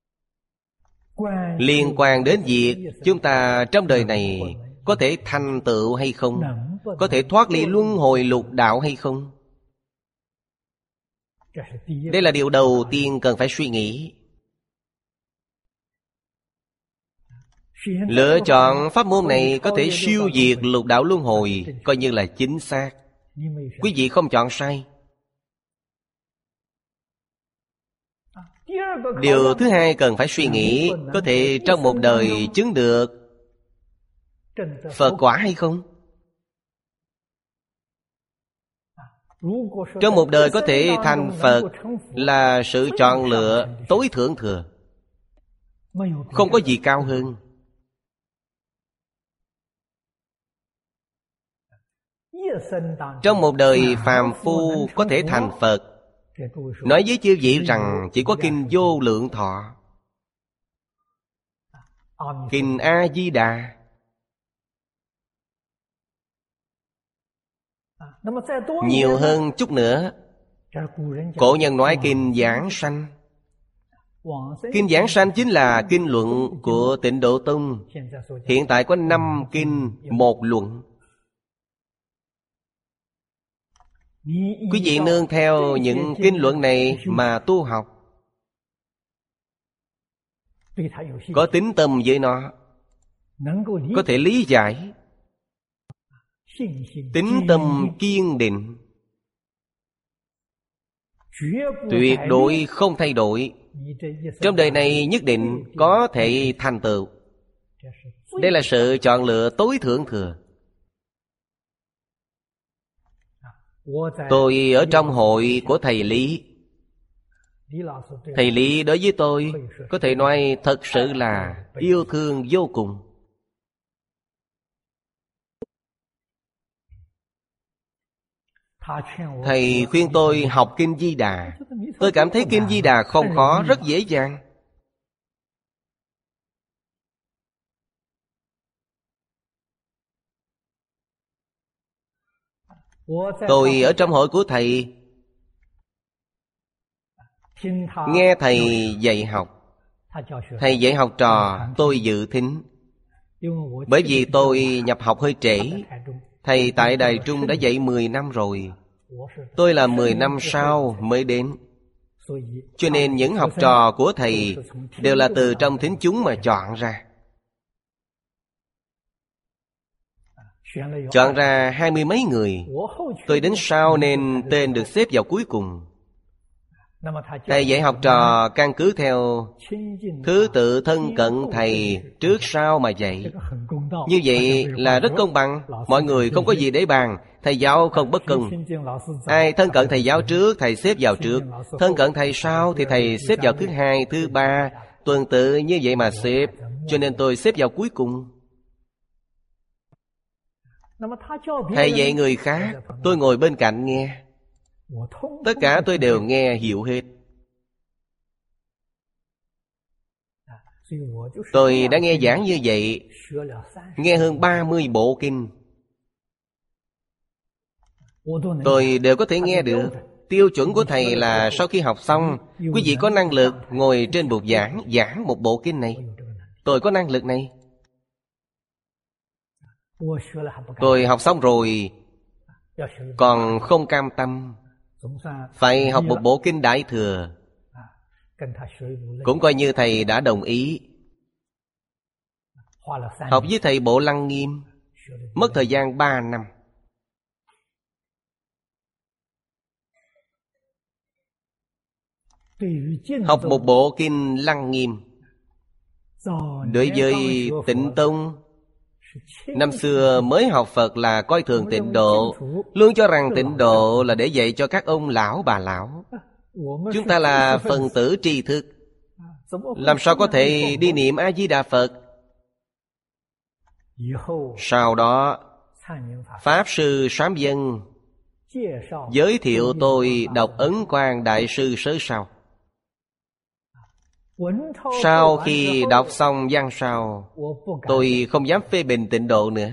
liên quan đến việc chúng ta trong đời này có thể thành tựu hay không, có thể thoát ly luân hồi lục đạo hay không. Đây là điều đầu tiên cần phải suy nghĩ. Lựa chọn pháp môn này có thể siêu diệt lục đạo luân hồi, coi như là chính xác. Quý vị không chọn sai. Điều thứ hai cần phải suy nghĩ, có thể trong một đời chứng được Phật quả hay không? Trong một đời có thể thành Phật là sự chọn lựa tối thượng thừa, không có gì cao hơn. Trong một đời phàm phu có thể thành Phật, nói với chư vị rằng chỉ có kinh Vô Lượng Thọ, kinh A Di Đà. Nhiều hơn chút nữa, cổ nhân nói kinh Giảng Sanh. Kinh Giảng Sanh chính là kinh luận của Tịnh Độ Tông. Hiện tại có năm kinh một luận. Quý vị nương theo những kinh luận này mà tu học, có tín tâm với nó, có thể lý giải, tín tâm kiên định, tuyệt đối không thay đổi, trong đời này nhất định có thể thành tựu. Đây là sự chọn lựa tối thượng thừa. Tôi ở trong hội của thầy Lý. Thầy Lý đối với tôi có thể nói thật sự là yêu thương vô cùng. Thầy khuyên tôi học kinh Di Đà. Tôi cảm thấy kinh Di Đà không khó, rất dễ dàng. Tôi ở trong hội của thầy, nghe thầy dạy học. Thầy dạy học trò, tôi dự thính. Bởi vì tôi nhập học hơi trễ. Thầy tại Đài Trung đã dạy mười năm rồi. Tôi là mười năm sau mới đến. Cho nên những học trò của thầy đều là từ trong thính chúng mà chọn ra. Chọn ra hai mươi mấy người. Tôi đến sau nên tên được xếp vào cuối cùng. Thầy dạy học trò căn cứ theo thứ tự thân cận thầy trước sau mà dạy. Như vậy là rất công bằng. Mọi người không có gì để bàn. Thầy giáo không bất công. Ai thân cận thầy giáo trước, thầy xếp vào trước. Thân cận thầy sau thì thầy xếp vào thứ hai, thứ ba. Tuần tự như vậy mà xếp. Cho nên tôi xếp vào cuối cùng. Thầy dạy người khác, tôi ngồi bên cạnh nghe. Tất cả tôi đều nghe hiểu hết. Tôi đã nghe giảng như vậy, nghe hơn ba mươi bộ kinh. Tôi đều có thể nghe được. Tiêu chuẩn của thầy là sau khi học xong, quý vị có năng lực ngồi trên bục giảng, giảng một bộ kinh này. Tôi có năng lực này. Tôi học xong rồi, còn không cam tâm, phải học một bộ kinh Đại Thừa. Cũng coi như thầy đã đồng ý. Học với thầy bộ Lăng Nghiêm, mất thời gian ba năm. Học một bộ kinh Lăng Nghiêm. Đối với Tịnh Tông, năm xưa mới học Phật là coi thường Tịnh Độ, luôn cho rằng Tịnh Độ là để dạy cho các ông lão bà lão. Chúng ta là phần tử tri thức, làm sao có thể đi niệm A Di Đà Phật? Sau đó Pháp Sư Sám Dân giới thiệu tôi đọc Ấn Quang Đại Sư Sớ Sao. Sau khi đọc xong văn sao, tôi không dám phê bình Tịnh Độ nữa.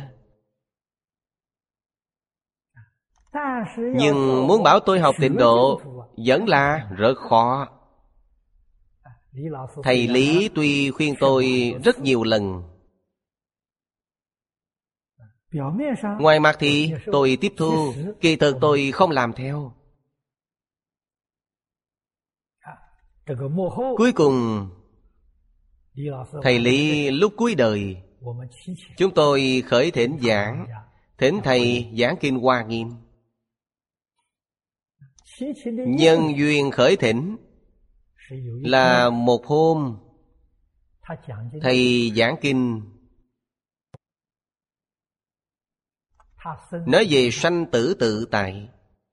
Nhưng muốn bảo tôi học Tịnh Độ vẫn là rất khó. Thầy Lý tuy khuyên tôi rất nhiều lần, ngoài mặt thì tôi tiếp thu, kỳ thực tôi không làm theo. Cuối cùng thầy Lý lúc cuối đời, chúng tôi khởi thỉnh giảng, thỉnh thầy giảng kinh Hoa Nghiêm. Nhân duyên khởi thỉnh là một hôm thầy giảng kinh nói về sanh tử tự tại.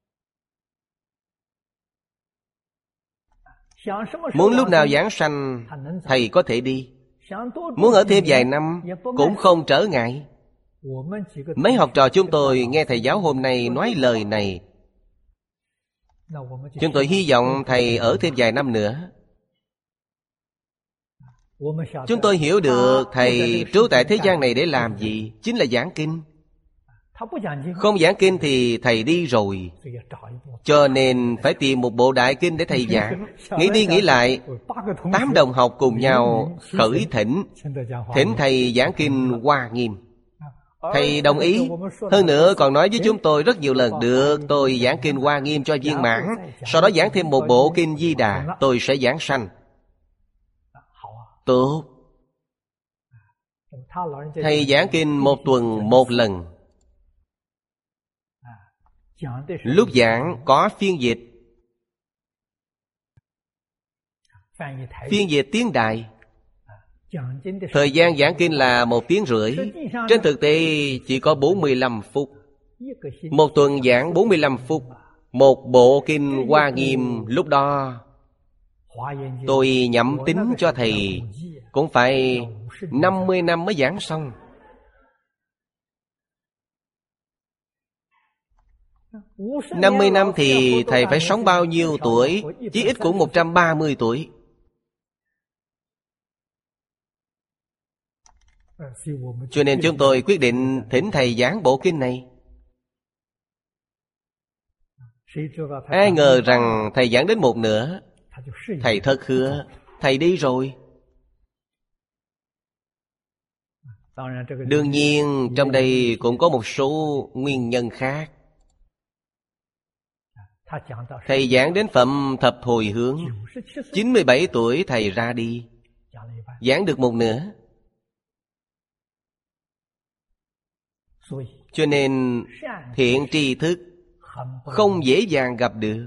Muốn lúc nào giảng sanh thầy có thể đi, muốn ở thêm vài năm cũng không trở ngại. Mấy học trò chúng tôi nghe thầy giáo hôm nay nói lời này, chúng tôi hy vọng thầy ở thêm vài năm nữa. Chúng tôi hiểu được thầy trú tại thế gian này để làm gì, chính là giảng kinh. Không giảng kinh thì thầy đi rồi, cho nên phải tìm một bộ đại kinh để thầy giảng. Nghĩ đi nghĩ lại, tám đồng học cùng nhau khởi thỉnh, thỉnh thầy giảng kinh Hoa Nghiêm. Thầy đồng ý, hơn nữa còn nói với chúng tôi rất nhiều lần: được, tôi giảng kinh Hoa Nghiêm cho viên mãn, sau đó giảng thêm một bộ kinh Di Đà, tôi sẽ giảng sanh. Tốt. Thầy giảng kinh một tuần một lần. Lúc giảng có phiên dịch, phiên dịch tiếng Đài. Thời gian giảng kinh là một tiếng rưỡi. Trên thực tế chỉ có bốn mươi lăm phút. Một tuần giảng bốn mươi lăm phút. Một bộ kinh Hoa Nghiêm lúc đó tôi nhẩm tính cho thầy cũng phải năm mươi năm mới giảng xong. Năm mươi năm thì thầy phải sống bao nhiêu tuổi? Chí ít cũng một trăm ba mươi tuổi. Cho nên chúng tôi quyết định thỉnh thầy giảng bộ kinh này. Ai ngờ rằng thầy giảng đến một nửa, thầy thất hứa, thầy đi rồi. Đương nhiên trong đây cũng có một số nguyên nhân khác. Thầy giảng đến phẩm thập hồi hướng, chín mươi bảy tuổi thầy ra đi, giảng được một nửa. Cho nên thiện tri thức không dễ dàng gặp được.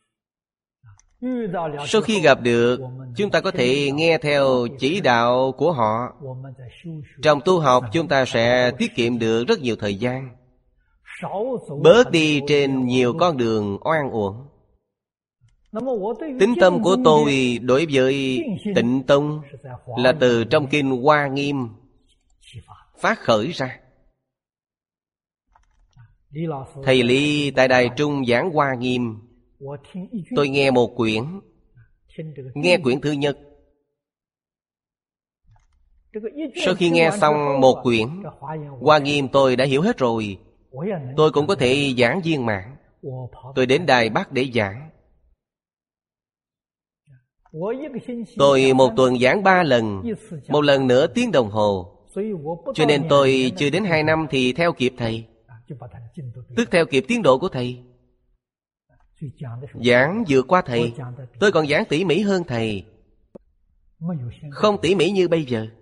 Sau khi gặp được, chúng ta có thể nghe theo chỉ đạo của họ. Trong tu học chúng ta sẽ tiết kiệm được rất nhiều thời gian, bớt đi trên nhiều con đường oan uổng. Tính tâm của tôi đối với Tịnh Tông là từ trong kinh Hoa Nghiêm phát khởi ra. Thầy Lý tại Đài Trung giảng Hoa Nghiêm, tôi nghe một quyển, nghe quyển thứ nhất. Sau khi nghe xong một quyển Hoa Nghiêm tôi đã hiểu hết rồi, tôi cũng có thể giảng viên mãn. Tôi đến Đài Bắc để giảng. Tôi một tuần giảng ba lần, một lần nửa tiếng đồng hồ. Cho nên tôi chưa đến hai năm thì theo kịp thầy, tức theo kịp tiến độ của thầy. Giảng vượt qua thầy. Tôi còn giảng tỉ mỉ hơn thầy, không tỉ mỉ như bây giờ.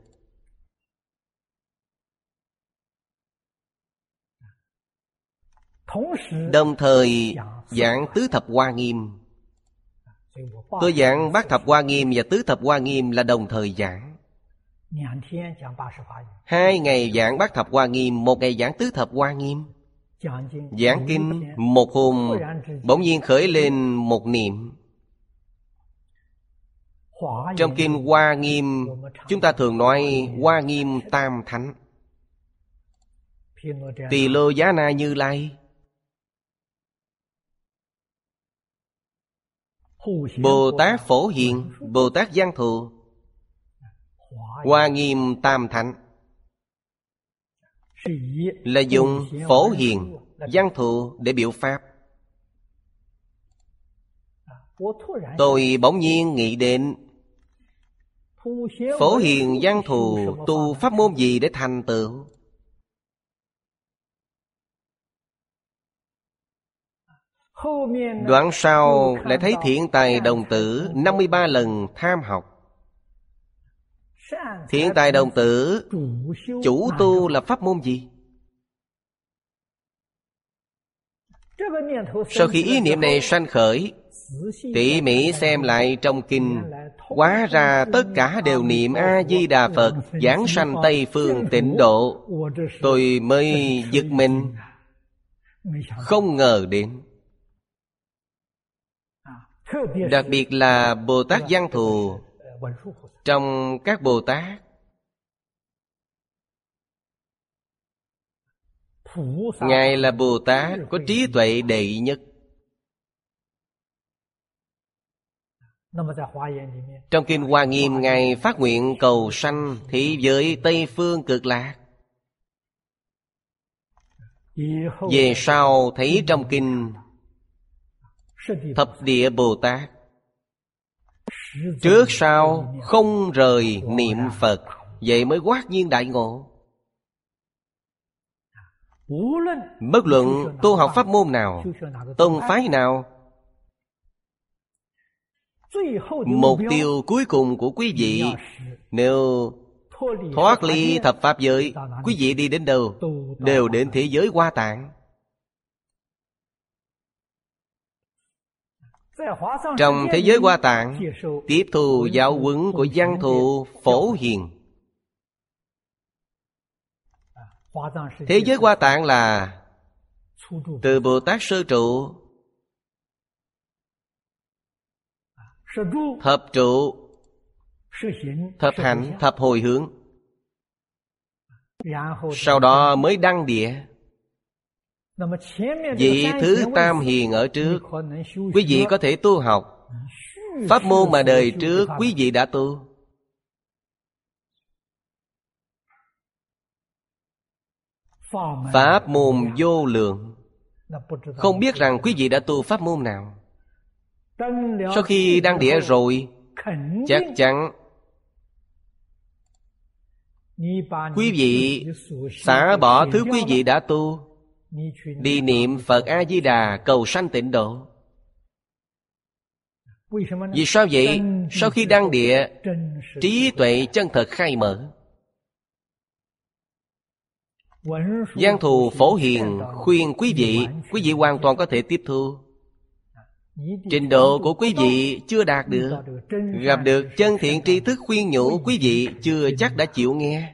Đồng thời giảng tứ thập Hoa Nghiêm. Tôi giảng bát thập Hoa Nghiêm và tứ thập Hoa Nghiêm là đồng thời giảng. Hai ngày giảng bát thập Hoa Nghiêm, một ngày giảng tứ thập Hoa Nghiêm. Giảng kinh một hôm, bỗng nhiên khởi lên một niệm. Trong kinh Hoa Nghiêm, chúng ta thường nói Hoa Nghiêm Tam Thánh: Tỳ Lô Giá Na Như Lai, Bồ Tát Phổ Hiền, Bồ Tát Văn Thù. Hoa Nghiêm Tam Thánh là dùng Phổ Hiền, Văn Thù để biểu pháp. Tôi bỗng nhiên nghĩ đến Phổ Hiền Văn Thù tu pháp môn gì để thành tựu? Đoạn sau lại thấy Thiện Tài Đồng Tử năm mươi ba lần tham học. Thiện Tài Đồng Tử chủ tu là pháp môn gì? Sau khi ý niệm này sanh khởi, tỉ mỉ xem lại trong kinh, hóa ra tất cả đều niệm A-di-đà Phật, giảng sanh Tây Phương Tịnh Độ. Tôi mới giật mình, không ngờ đến. Đặc biệt là Bồ Tát Văn Thù, trong các Bồ Tát, Ngài là Bồ Tát có trí tuệ đệ nhất. Trong kinh Hoa Nghiêm, Ngài phát nguyện cầu sanh thế giới Tây Phương Cực Lạc. Về sau thấy trong kinh Thập Địa Bồ Tát, trước sau không rời niệm Phật, vậy mới quát nhiên đại ngộ. Bất luận tu học pháp môn nào, tông phái nào, mục tiêu cuối cùng của quý vị, nếu thoát ly thập pháp giới, quý vị đi đến đâu? Đều đến thế giới Hoa Tạng. Trong thế giới Hoa Tạng, tiếp thu giáo huấn của Văn Thù, Phổ Hiền. Thế giới Hoa Tạng là từ Bồ Tát Sơ Trụ, Thập Trụ, Thập Hạnh, Thập Hồi Hướng, sau đó mới đăng địa. Vị thứ Tam Hiền ở trước, quý vị có thể tu học pháp môn mà đời trước quý vị đã tu. Pháp môn vô lượng, không biết rằng quý vị đã tu pháp môn nào. Sau khi đăng địa rồi, chắc chắn quý vị xả bỏ thứ quý vị đã tu, đi niệm Phật A-di-đà cầu sanh tịnh độ. Vì sao vậy? Sau khi đăng địa, trí tuệ chân thật khai mở. Văn Thù, Phổ Hiền khuyên quý vị, quý vị hoàn toàn có thể tiếp thu. Trình độ của quý vị chưa đạt được, gặp được chân thiện tri thức khuyên nhủ, quý vị chưa chắc đã chịu nghe.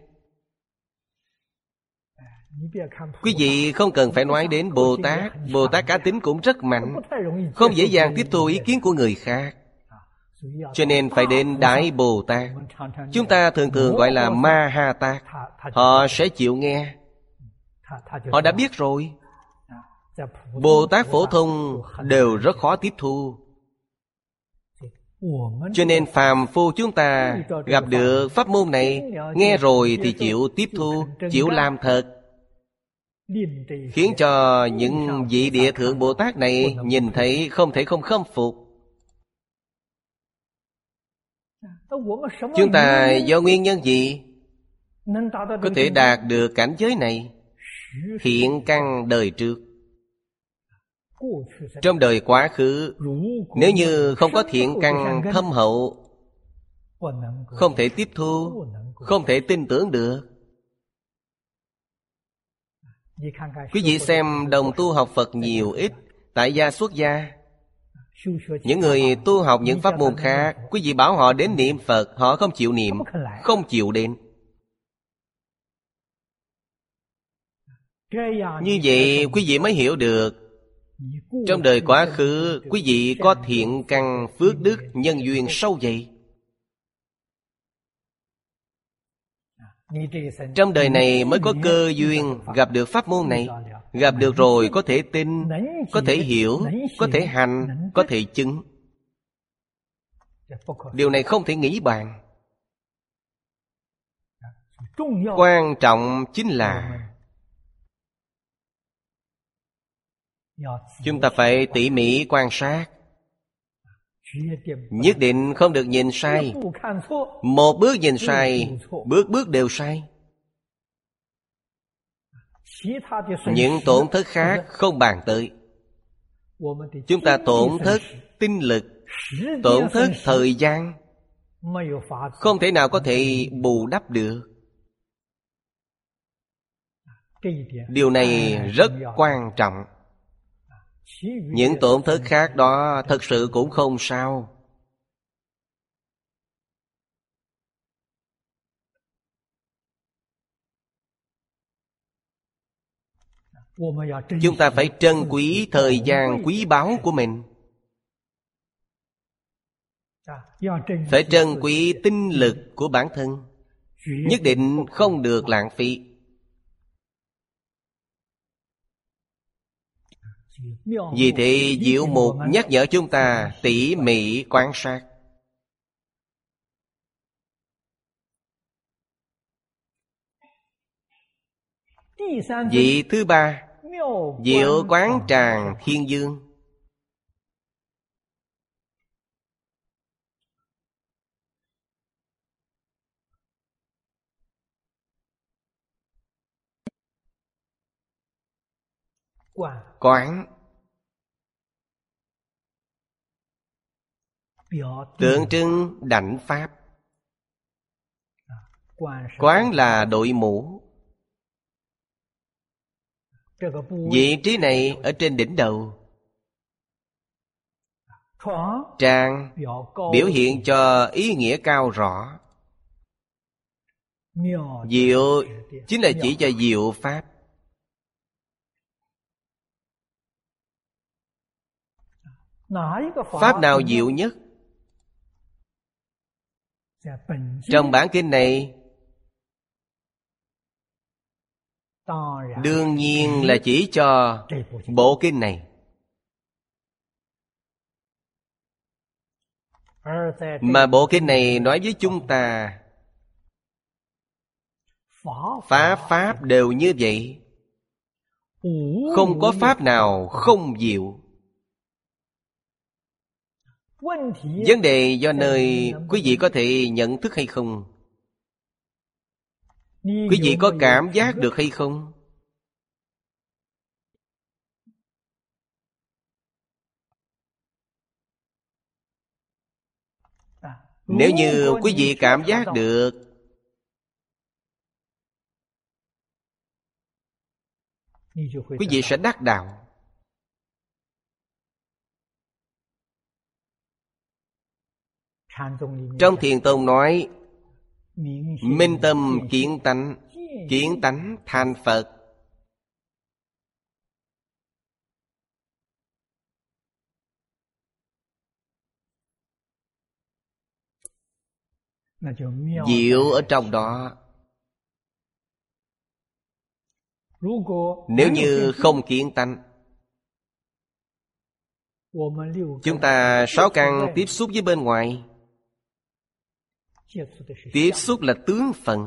Quý vị không cần phải nói đến Bồ Tát. Bồ Tát cá tính cũng rất mạnh, không dễ dàng tiếp thu ý kiến của người khác. Cho nên phải đến Đại Bồ Tát. Chúng ta thường thường gọi là Ma Ha Tát. Họ sẽ chịu nghe, họ đã biết rồi. Bồ Tát phổ thông đều rất khó tiếp thu. Cho nên phàm phu chúng ta gặp được pháp môn này, nghe rồi thì chịu tiếp thu, chịu làm thật, khiến cho những vị địa thượng Bồ Tát này nhìn thấy không thể không khâm phục. Chúng ta do nguyên nhân gì có thể đạt được cảnh giới này? Thiện căn đời trước. Trong đời quá khứ, nếu như không có thiện căn thâm hậu, không thể tiếp thu, không thể tin tưởng được. Quý vị xem đồng tu học Phật nhiều ít, tại gia xuất gia. Những người tu học những pháp môn khác, quý vị bảo họ đến niệm Phật, họ không chịu niệm, không chịu đến. Như vậy quý vị mới hiểu được, trong đời quá khứ quý vị có thiện căn phước đức nhân duyên sâu dày. Trong đời này mới có cơ duyên gặp được pháp môn này. Gặp được rồi có thể tin, có thể hiểu, có thể hành, có thể chứng. Điều này không thể nghĩ bàn. Quan trọng chính là chúng ta phải tỉ mỉ quan sát, nhất định không được nhìn sai. Một bước nhìn sai, bước bước đều sai. Những tổn thất khác không bàn tới. Chúng ta tổn thất tinh lực, tổn thất thời gian, không thể nào có thể bù đắp được. Điều này rất quan trọng. Những tổn thất khác đó thật sự cũng không sao. Chúng ta phải trân quý thời gian quý báu của mình, phải trân quý tinh lực của bản thân, nhất định không được lãng phí. Vì thế Diệu Mục nhắc nhở chúng ta tỉ mỉ quan sát. Vị thứ ba, Diệu Quán Tràng Thiên Dương. Quán tượng trưng đảnh pháp. Quán là đội mũ. Vị trí này ở trên đỉnh đầu. Tràng biểu hiện cho ý nghĩa cao rõ. Diệu chính là chỉ cho diệu pháp. Pháp nào diệu nhất? Trong bản kinh này đương nhiên là chỉ cho bộ kinh này. Mà bộ kinh này nói với chúng ta phá pháp đều như vậy, không có pháp nào không diệu. Vấn đề do nơi quý vị có thể nhận thức hay không, quý vị có cảm giác được hay không. Nếu như quý vị cảm giác được, quý vị sẽ đắc đạo. Trong Thiền Tông nói minh tâm kiến tánh, kiến tánh thành Phật. Diệu ở trong đó. Nếu như không kiến tánh, chúng ta sáu căn tiếp xúc với bên ngoài. Tiếp xúc là tướng phần.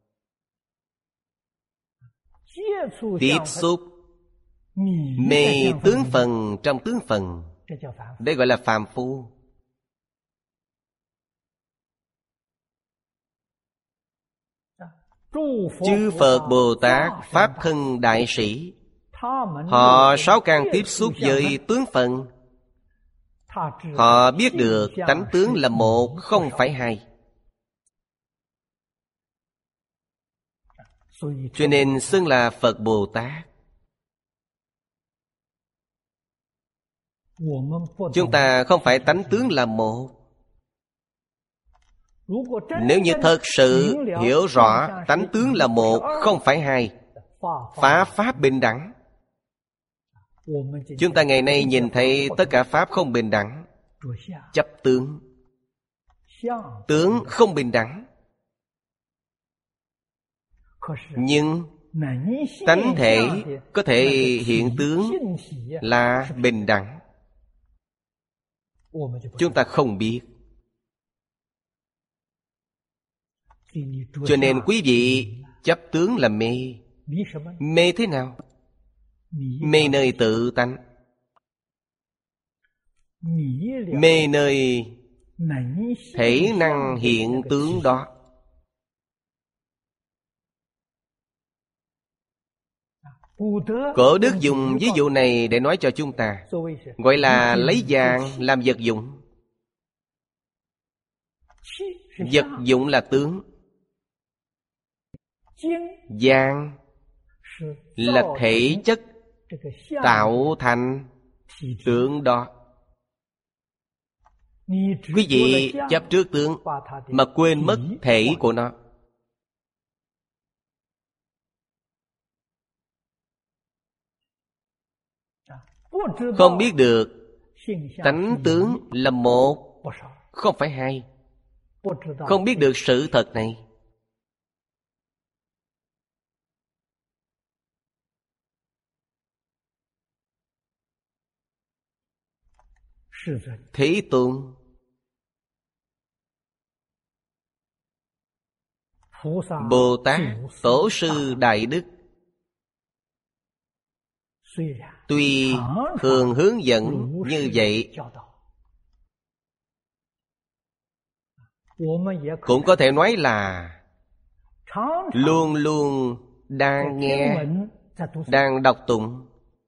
Tiếp xúc mê tướng phần trong tướng phần, đây gọi là phàm phu. Chư Phật Bồ Tát Pháp thân đại sĩ, họ sáu căn tiếp xúc với tướng phần. Họ biết được tánh tướng là một, không phải hai. Cho nên xưng là Phật Bồ Tát. Chúng ta không phải tánh tướng là một. Nếu như thật sự hiểu rõ tánh tướng là một, không phải hai, phá pháp bình đẳng. Chúng ta ngày nay nhìn thấy tất cả pháp không bình đẳng. Chấp tướng, tướng không bình đẳng. Nhưng tánh thể có thể hiện tướng là bình đẳng. Chúng ta không biết. Cho nên quý vị chấp tướng là mê. Mê thế nào? Mê nơi tự tánh. mê nơi thể năng hiện tướng đó. Cổ đức dùng ví dụ này để nói cho chúng ta, gọi là lấy vàng làm vật dụng. Vật dụng là tướng, vàng là thể chất tạo thành tướng đó. Quý vị chấp trước tướng mà quên mất thể của nó. Không biết được tánh tướng là một, không phải hai. Không biết được sự thật này. Thế Tôn Bồ Tát Tổ sư Đại Đức tuy thường hướng dẫn như vậy, cũng có thể nói là luôn luôn đang nghe, đang đọc tụng,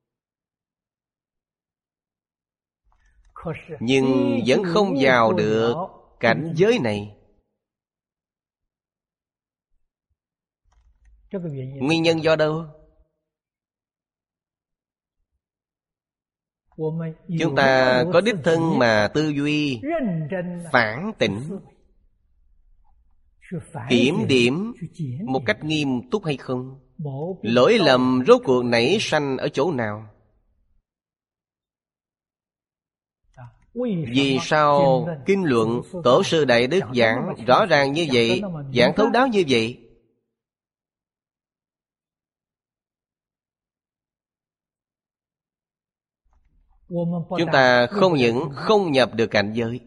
nhưng vẫn không vào được cảnh giới này. Nguyên nhân do đâu? Chúng ta có đích thân mà tư duy, phản tỉnh, kiểm điểm một cách nghiêm túc hay không? Lỗi lầm rốt cuộc nảy sanh ở chỗ nào? Vì sao kinh luận Tổ sư Đại Đức giảng rõ ràng như vậy, giảng thấu đáo như vậy? Chúng ta không những không nhập được cảnh giới,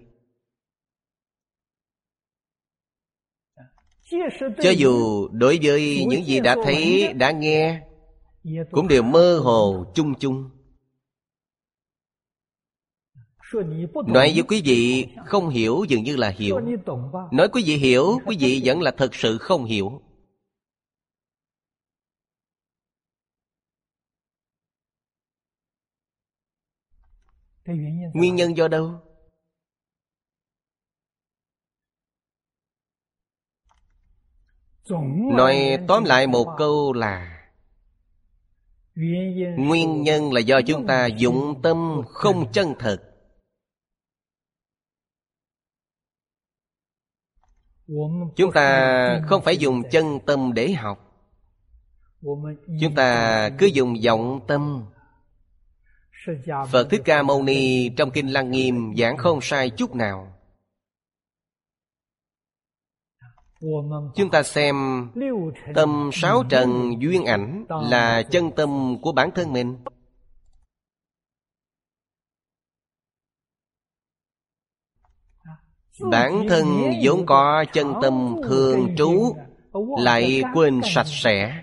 cho dù đối với những gì đã thấy, đã nghe, cũng đều mơ hồ chung chung. Nói với quý vị không hiểu dường như là hiểu. Nói quý vị hiểu, quý vị vẫn là thật sự không hiểu. Nguyên nhân do đâu? Nói tóm lại một câu là nguyên nhân là do chúng ta dụng tâm không chân thật. Chúng ta không phải dùng chân tâm để học, chúng ta cứ dùng vọng tâm. Phật Thích Ca Mâu Ni trong Kinh Lăng Nghiêm giảng không sai chút nào. Chúng ta xem tâm sáu trần duyên ảnh là chân tâm của bản thân mình. Bản thân vốn có chân tâm thường trú, lại quên sạch sẽ.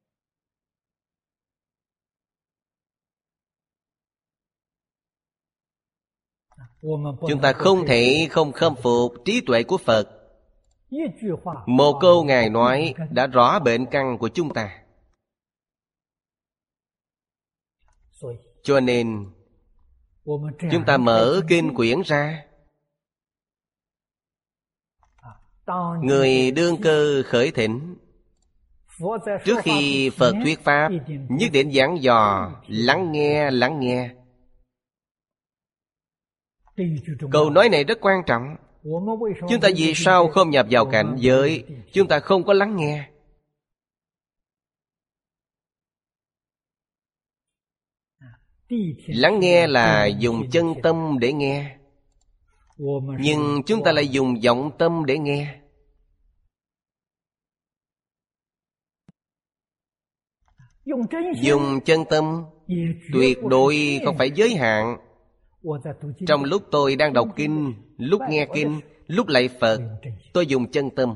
Chúng ta không thể không khâm phục trí tuệ của Phật. Một câu Ngài nói đã rõ bệnh căn của chúng ta. Cho nên chúng ta mở kinh quyển ra, người đương cơ khởi thỉnh, trước khi Phật thuyết pháp, nhất định giảng dò, lắng nghe, lắng nghe. Câu nói này rất quan trọng. Chúng ta vì sao không nhập vào cảnh giới? Chúng ta không có lắng nghe. Lắng nghe là dùng chân tâm để nghe, nhưng chúng ta lại dùng vọng tâm để nghe. Dùng chân tâm tuyệt đối không phải giới hạn. Trong lúc tôi đang đọc kinh, lúc nghe kinh, lúc lạy Phật, tôi dùng chân tâm.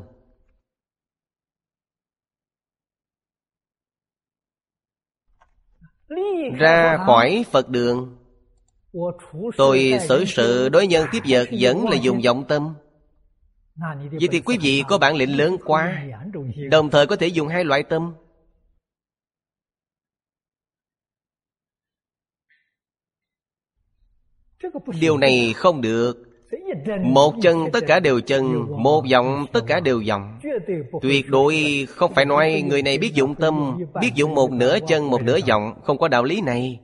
Ra khỏi Phật đường, Tôi xử sự đối nhân tiếp vật vẫn là dùng vọng tâm. Vậy thì quý vị có bản lĩnh lớn quá, đồng thời có thể dùng hai loại tâm. Điều này không được. Một chân tất cả đều chân, một vọng tất cả đều vọng. Tuyệt đối không phải nói người này biết dụng tâm, biết dụng một nửa chân một nửa vọng. Không có đạo lý này.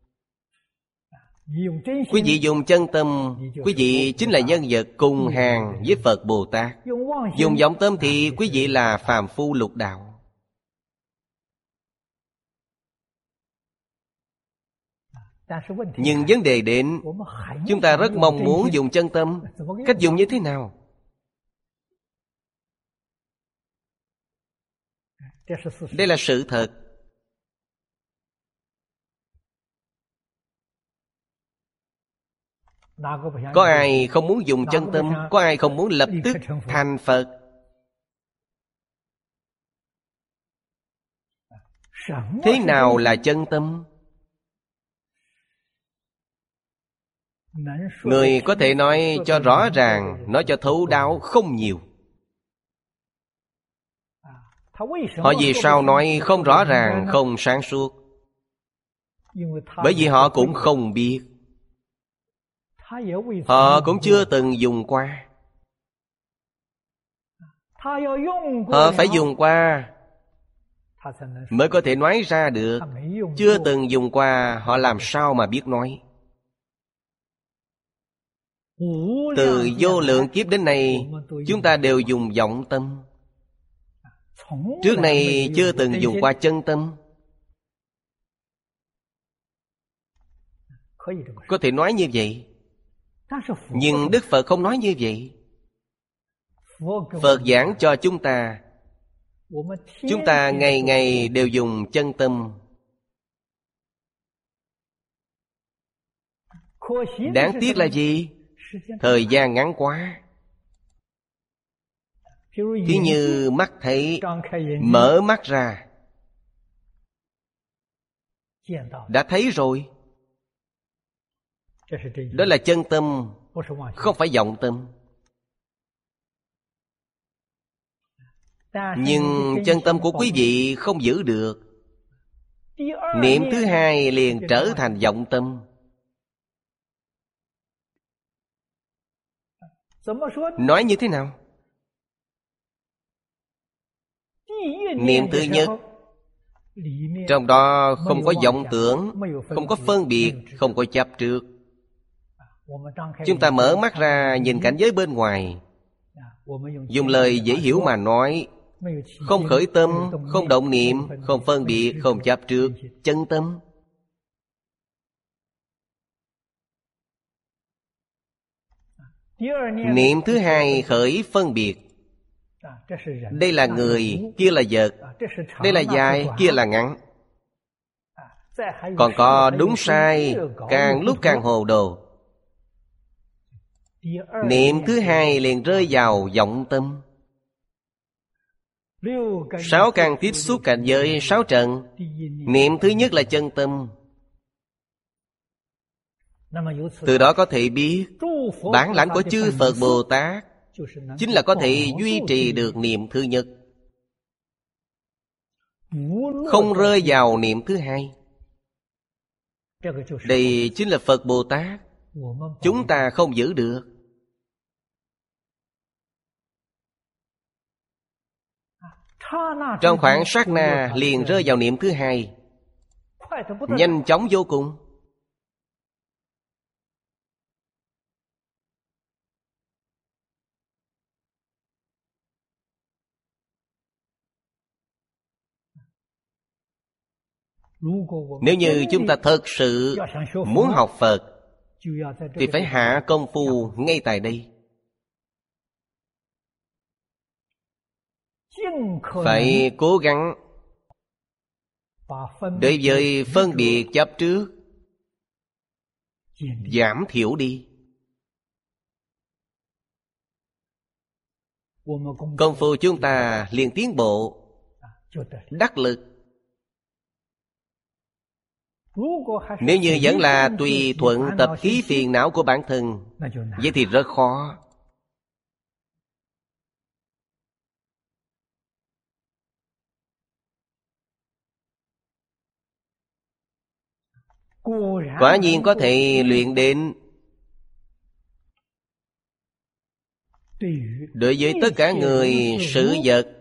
Quý vị dùng chân tâm, quý vị chính là nhân vật cùng hàng với Phật Bồ Tát. Dùng vọng tâm thì quý vị là phàm phu lục đạo. Nhưng vấn đề đến, chúng ta rất mong muốn dùng chân tâm. Cách dùng như thế nào? Đây là sự thật. Có ai không muốn dùng chân tâm? Có ai không muốn lập tức thành Phật? Thế nào là chân tâm? Người có thể nói cho rõ ràng, nói cho thấu đáo không nhiều. Họ vì sao nói không rõ ràng, không sáng suốt? Bởi vì họ cũng không biết. Họ cũng chưa từng dùng qua. Họ phải dùng qua mới có thể nói ra được. Chưa từng dùng qua, họ làm sao mà biết nói? Từ vô lượng kiếp đến nay, chúng ta đều dùng vọng tâm. Trước này chưa từng dùng qua chân tâm. Có thể nói như vậy. Nhưng Đức Phật không nói như vậy. Phật giảng cho chúng ta, chúng ta ngày ngày đều dùng chân tâm. Đáng tiếc là gì? Thời gian ngắn quá. Thí như mắt thấy, mở mắt ra đã thấy rồi. Đó là chân tâm, không phải vọng tâm. Nhưng chân tâm của quý vị không giữ được. Niệm thứ hai liền trở thành vọng tâm. Nói như thế nào? Niệm thứ nhất, trong đó không có vọng tưởng, không có phân biệt, không có chấp trước. Chúng ta mở mắt ra nhìn cảnh giới bên ngoài. Dùng lời dễ hiểu mà nói, không khởi tâm, không động niệm, không phân biệt, không chấp trước. Chân tâm. Niệm thứ hai khởi phân biệt. Đây là người, kia là vật. Đây là dài, kia là ngắn. Còn có đúng sai, càng lúc càng hồ đồ. Niệm thứ hai liền rơi vào vọng tâm. Sáu căn tiếp xúc cảnh giới sáu trần. Niệm thứ nhất là chân tâm. Từ đó có thể biết bản lãnh của chư Phật Bồ Tát chính là có thể duy trì được niệm thứ nhất, không rơi vào niệm thứ hai. Đây chính là Phật Bồ Tát, chúng ta không giữ được. Trong khoảng sát na liền rơi vào niệm thứ hai, nhanh chóng vô cùng. Nếu như chúng ta thật sự muốn học Phật thì phải hạ công phu ngay tại đây. Phải cố gắng đối với phân biệt chấp trước giảm thiểu đi. Công phu chúng ta liền tiến bộ, đắc lực. Nếu như vẫn là tùy thuận tập khí phiền não của bản thân, vậy thì rất khó. Quả nhiên có thể luyện đến. Đối với tất cả người sự vật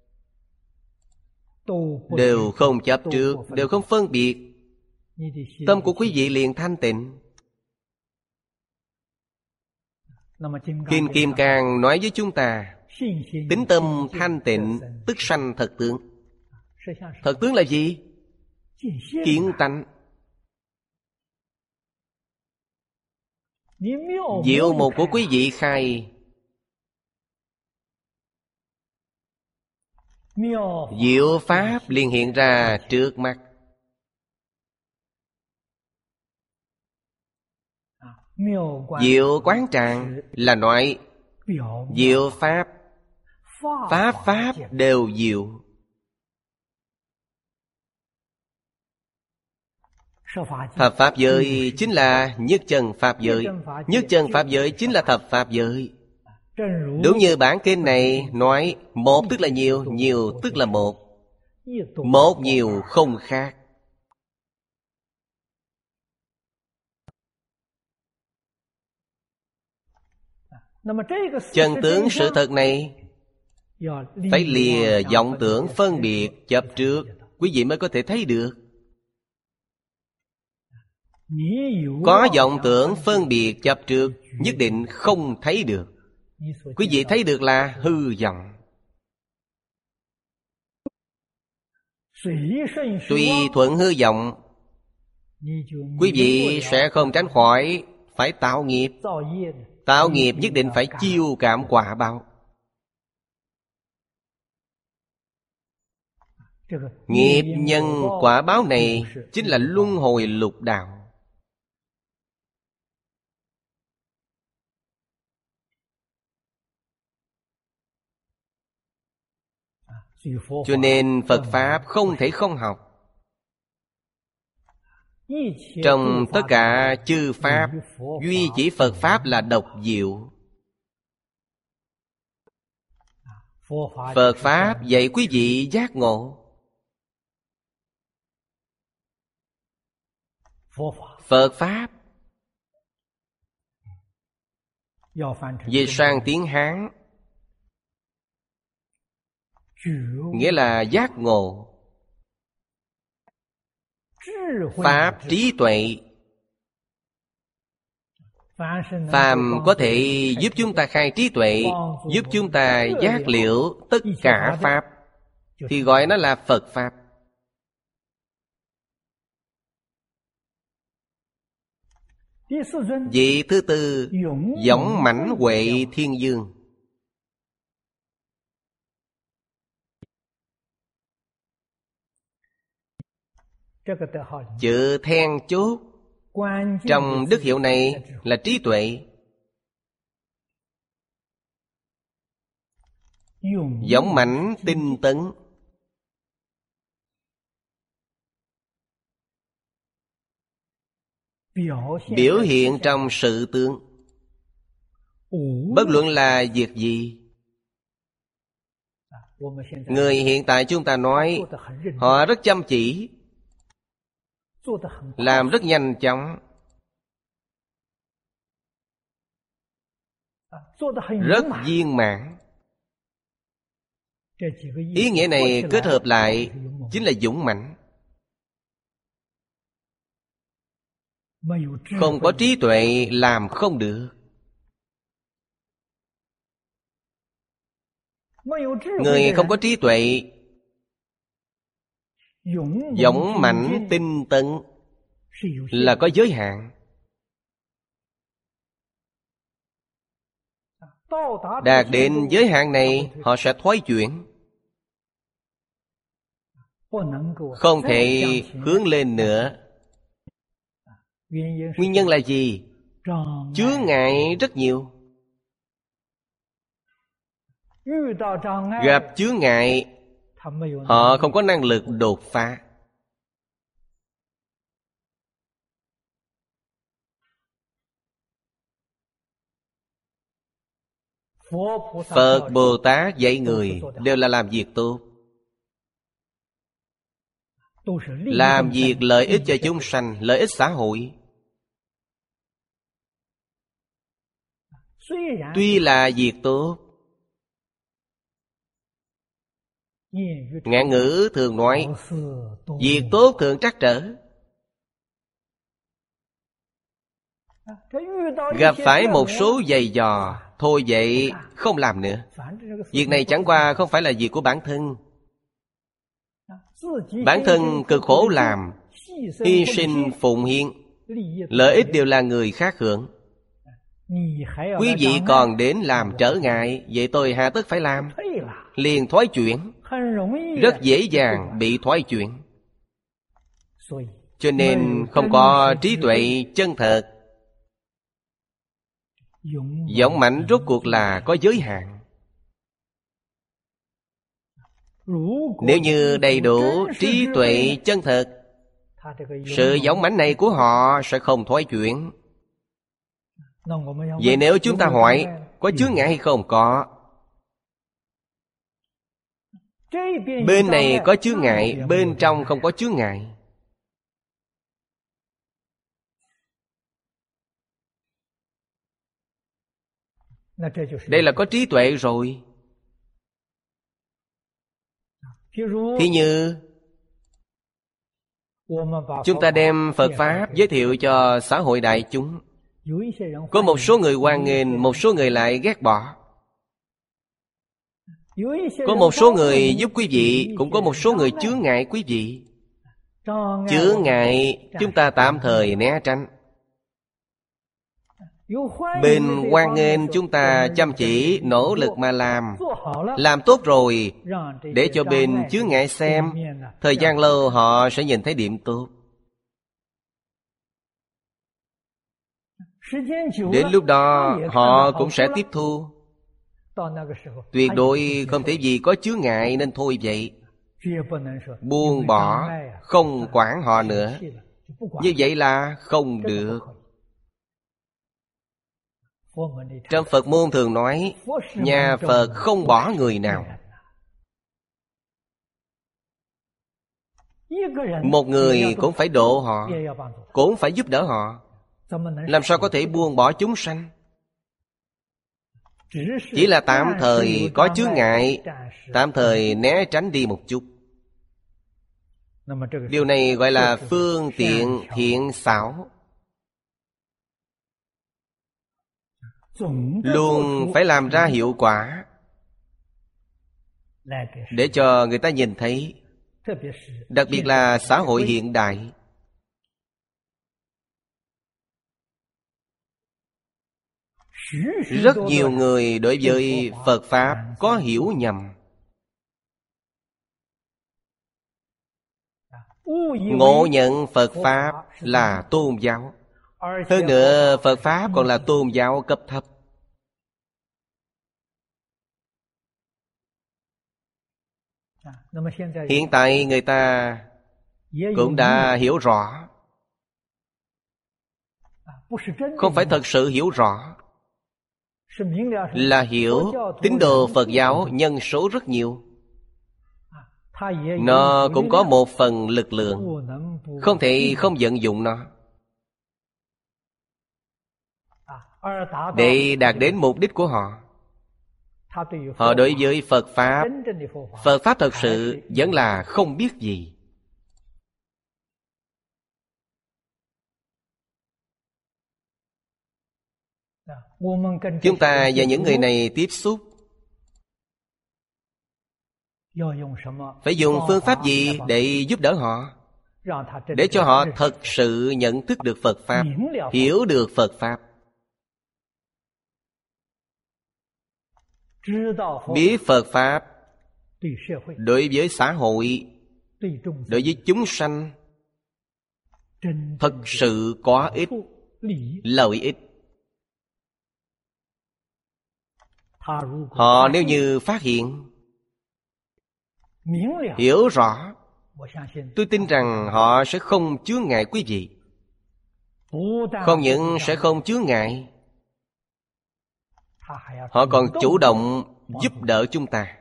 đều không chấp trước, đều không phân biệt, tâm của quý vị liền thanh tịnh. Kinh Kim Cang nói với chúng ta, tính tâm thanh tịnh tức sanh thật tướng. Thật tướng là gì? Kiến tánh. Diệu mục của quý vị khai, diệu pháp liền hiện ra trước mắt. Diệu quán tràng là nói diệu pháp, pháp pháp đều diệu. Thập pháp giới chính là nhất chân pháp giới, nhất chân pháp giới chính là thập pháp giới. Đúng như bản kinh này nói, một tức là nhiều, nhiều tức là một. Một nhiều không khác. Chân tướng sự thật này phải lìa vọng tưởng phân biệt chấp trước, quý vị mới có thể thấy được. Có vọng tưởng phân biệt chấp trước, nhất định không thấy được. Quý vị thấy được là hư vọng. Tùy thuận hư vọng, quý vị sẽ không tránh khỏi phải tạo nghiệp. Tạo nghiệp nhất định phải chiêu cảm quả báo. Nghiệp nhân quả báo này chính là luân hồi lục đạo. Cho nên Phật Pháp không thể không học. Trong tất cả chư Pháp, duy chỉ Phật Pháp là độc diệu. Phật Pháp dạy quý vị giác ngộ. Phật Pháp dịch sang tiếng Hán nghĩa là giác ngộ. Pháp trí tuệ. Phàm có thể giúp chúng ta khai trí tuệ, giúp chúng ta giác liễu tất cả Pháp, thì gọi nó là Phật Pháp. Vị thứ tư, dõng mãnh huệ thiên dương. Chữ then chốt trong đức hiệu này là trí tuệ. Dõng mãnh tinh tấn. Biểu hiện trong sự tướng. Bất luận là việc gì. Người hiện tại chúng ta nói họ rất chăm chỉ, làm rất nhanh chóng, rất viên mãn. Ý nghĩa này kết hợp lại chính là dũng mãnh. Không có trí tuệ làm không được. Người không có trí tuệ, dõng mãnh tinh tấn là có giới hạn. Đạt đến giới hạn này, họ sẽ thoái chuyển, không thể hướng lên nữa. Nguyên nhân là gì? Chướng ngại rất nhiều. Gặp chướng ngại, họ không có năng lực đột phá. Phật Bồ Tát dạy người đều là làm việc tốt, làm việc lợi ích cho chúng sanh, lợi ích xã hội. Tuy là việc tốt, ngạn ngữ thường nói việc tốt thường trắc trở. Gặp phải một số giày dò, thôi vậy không làm nữa. Việc này chẳng qua không phải là việc của bản thân. Bản thân cực khổ làm, hy sinh phụng hiến, lợi ích đều là người khác hưởng. Quý vị còn đến làm trở ngại, vậy tôi hà tất phải làm? Liền thoái chuyển, rất dễ dàng bị thoái chuyển. Cho nên không có trí tuệ chân thật. Dũng mãnh rốt cuộc là có giới hạn. Nếu như đầy đủ trí tuệ chân thật, sự dũng mãnh này của họ sẽ không thoái chuyển. Vậy nếu chúng ta hỏi có chướng ngại hay không? Có. Bên này có chướng ngại, bên trong không có chướng ngại. Đây là có trí tuệ rồi. Thí như chúng ta đem Phật Pháp giới thiệu cho xã hội đại chúng. Có một số người hoan nghênh, một số người lại ghét bỏ. Có một số người giúp quý vị, cũng có một số người chướng ngại quý vị. Chướng ngại chúng ta tạm thời né tránh. Bên hoan nghênh chúng ta chăm chỉ nỗ lực mà làm. Làm tốt rồi, để cho bên chướng ngại xem. Thời gian lâu họ sẽ nhìn thấy điểm tốt. Đến lúc đó họ cũng sẽ tiếp thu. Tuyệt đối không thể vì có chướng ngại nên thôi vậy. Buông bỏ, không quản họ nữa. Như vậy là không được. Trong Phật môn thường nói, nhà Phật không bỏ người nào. Một người cũng phải độ họ, cũng phải giúp đỡ họ. Làm sao có thể buông bỏ chúng sanh? Chỉ là tạm thời có chướng ngại, tạm thời né tránh đi một chút. Điều này gọi là phương tiện thiện xảo. Luôn phải làm ra hiệu quả, để cho người ta nhìn thấy. Đặc biệt là xã hội hiện đại. Rất nhiều người đối với Phật Pháp có hiểu nhầm. Ngộ nhận Phật Pháp là tôn giáo. Hơn nữa Phật Pháp còn là tôn giáo cấp thấp. Hiện tại người ta cũng đã hiểu rõ. Không phải thật sự hiểu rõ, là hiểu tín đồ Phật giáo nhân số rất nhiều. Nó cũng có một phần lực lượng, không thể không vận dụng nó. Để đạt đến mục đích của họ, họ đối với Phật Pháp, Phật Pháp thật sự vẫn là không biết gì. Chúng ta và những người này tiếp xúc, phải dùng phương pháp gì để giúp đỡ họ, để cho họ thật sự nhận thức được Phật Pháp, hiểu được Phật Pháp. Biết Phật Pháp đối với xã hội, đối với chúng sanh thật sự có ích, lợi ích. Họ nếu như phát hiện, hiểu rõ, tôi tin rằng họ sẽ không chướng ngại quý vị. Không những sẽ không chướng ngại, Họ còn chủ động giúp đỡ chúng ta.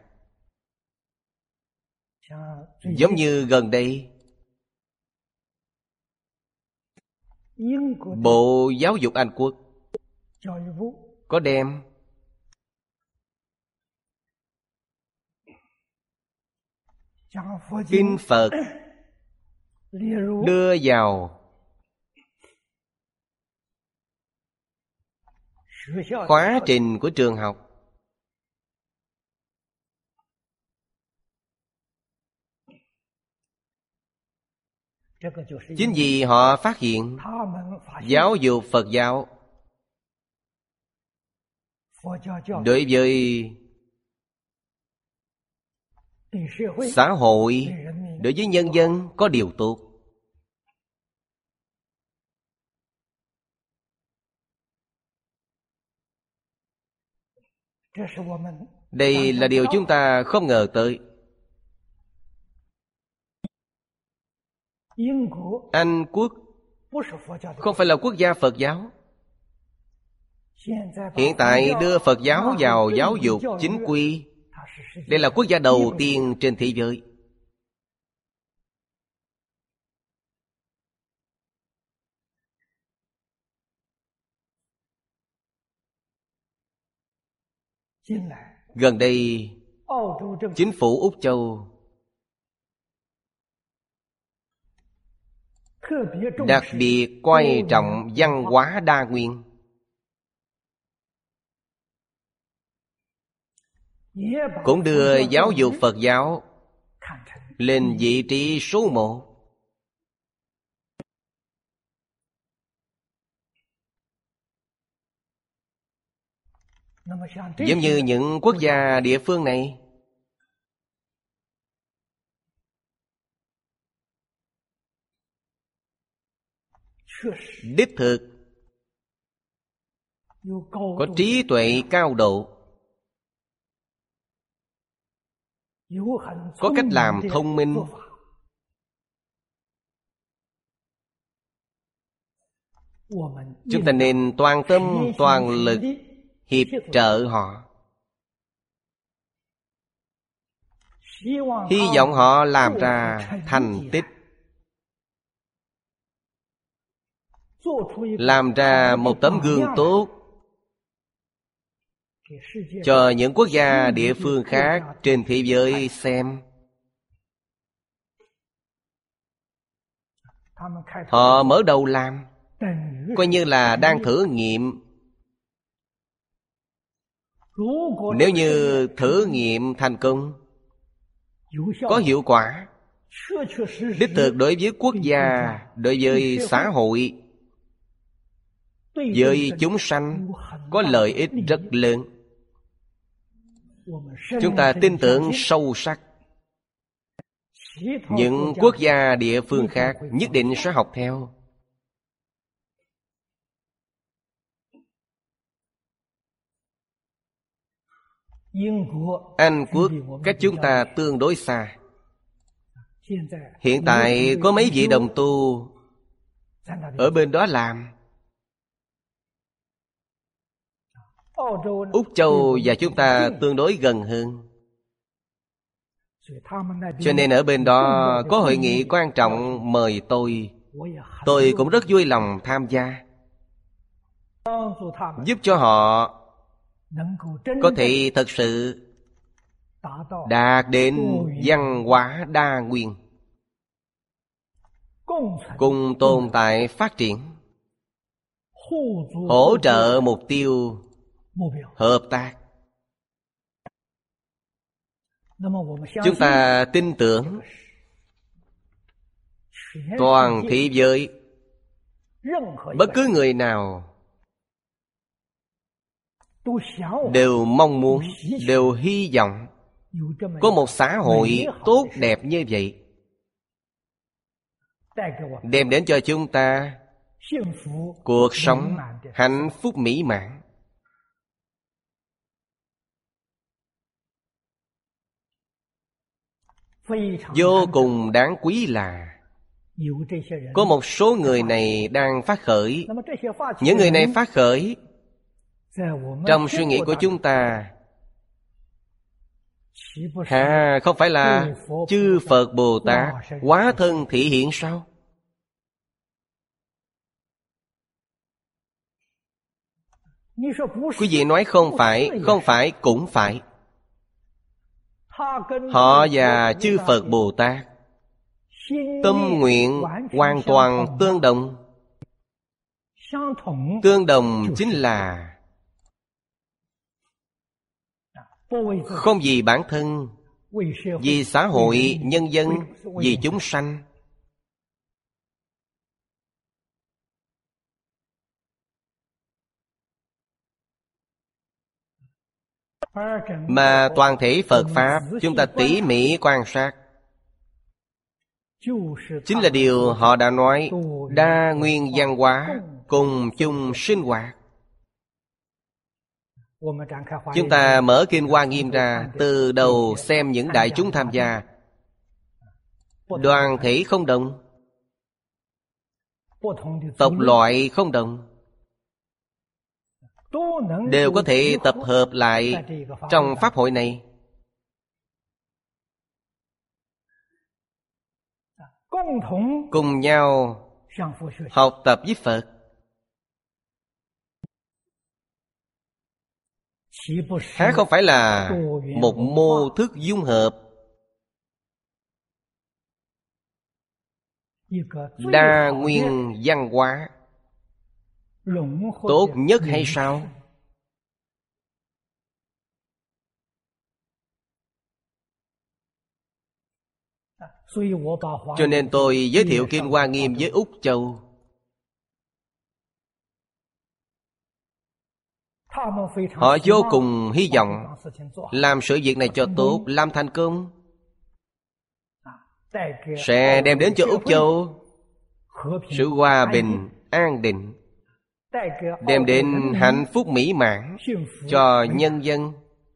Giống như gần đây, Bộ Giáo dục Anh Quốc có đem kinh Phật đưa vào khóa trình của trường học. Chính vì họ phát hiện giáo dục Phật giáo đối với xã hội, đối với nhân dân có điều tốt. Đây là điều chúng ta không ngờ tới. Anh Quốc không phải là quốc gia Phật giáo. Hiện tại đưa Phật giáo vào giáo dục chính quy. Đây là quốc gia đầu tiên trên thế giới. Gần đây, chính phủ Úc Châu đặc biệt coi trọng văn hóa đa nguyên, cũng đưa giáo dục Phật giáo lên vị trí số một. Giống như những quốc gia địa phương này, đích thực có trí tuệ cao độ, có cách làm thông minh, chúng ta nên toàn tâm toàn lực hiệp trợ họ. Hy vọng họ làm ra thành tích, làm ra một tấm gương tốt cho những quốc gia địa phương khác trên thế giới xem. Họ mở đầu làm, coi như là đang thử nghiệm. Nếu như thử nghiệm thành công, có hiệu quả, đích thực đối với quốc gia, đối với xã hội, với chúng sanh có lợi ích rất lớn. Chúng ta tin tưởng sâu sắc những quốc gia địa phương khác nhất định sẽ học theo. Anh Quốc cách chúng ta tương đối xa. Hiện tại có mấy vị đồng tu ở bên đó làm. Úc Châu và chúng ta tương đối gần hơn, cho nên ở bên đó có hội nghị quan trọng mời tôi. Tôi cũng rất vui lòng tham gia, giúp cho họ có thể thật sự đạt đến văn hóa đa nguyên, cùng tồn tại phát triển, hỗ trợ mục tiêu hợp tác. Chúng ta tin tưởng toàn thế giới, bất cứ người nào đều mong muốn, đều hy vọng có một xã hội tốt đẹp như vậy, đem đến cho chúng ta cuộc sống hạnh phúc mỹ mãn. Vô cùng đáng quý là có một số người này đang phát khởi. Những người này phát khởi Trong suy nghĩ của chúng ta, hà không phải là chư Phật Bồ Tát hóa thân thị hiện sao? Quý vị nói không phải, không phải cũng phải. Họ và chư Phật Bồ Tát tâm nguyện hoàn toàn tương đồng. Tương đồng chính là không vì bản thân, vì xã hội, nhân dân, vì chúng sanh. Mà toàn thể Phật Pháp chúng ta tỉ mỉ quan sát, chính là điều họ đã nói đa nguyên văn hóa cùng chung sinh hoạt. Chúng ta mở Kinh Hoa Nghiêm ra, từ đầu xem những đại chúng tham gia, đoàn thể không đồng, tộc loại không đồng, đều có thể tập hợp lại trong pháp hội này, cùng nhau học tập với Phật. Há không phải là một mô thức dung hợp, đa nguyên văn hóa tốt nhất hay sao? Cho nên tôi giới thiệu Kinh Hoa Nghiêm với Úc Châu. Họ vô cùng hy vọng làm sự việc này cho tốt, làm thành công, sẽ đem đến cho Úc Châu sự hòa bình, an định, đem đến hạnh phúc mỹ mãn cho nhân dân.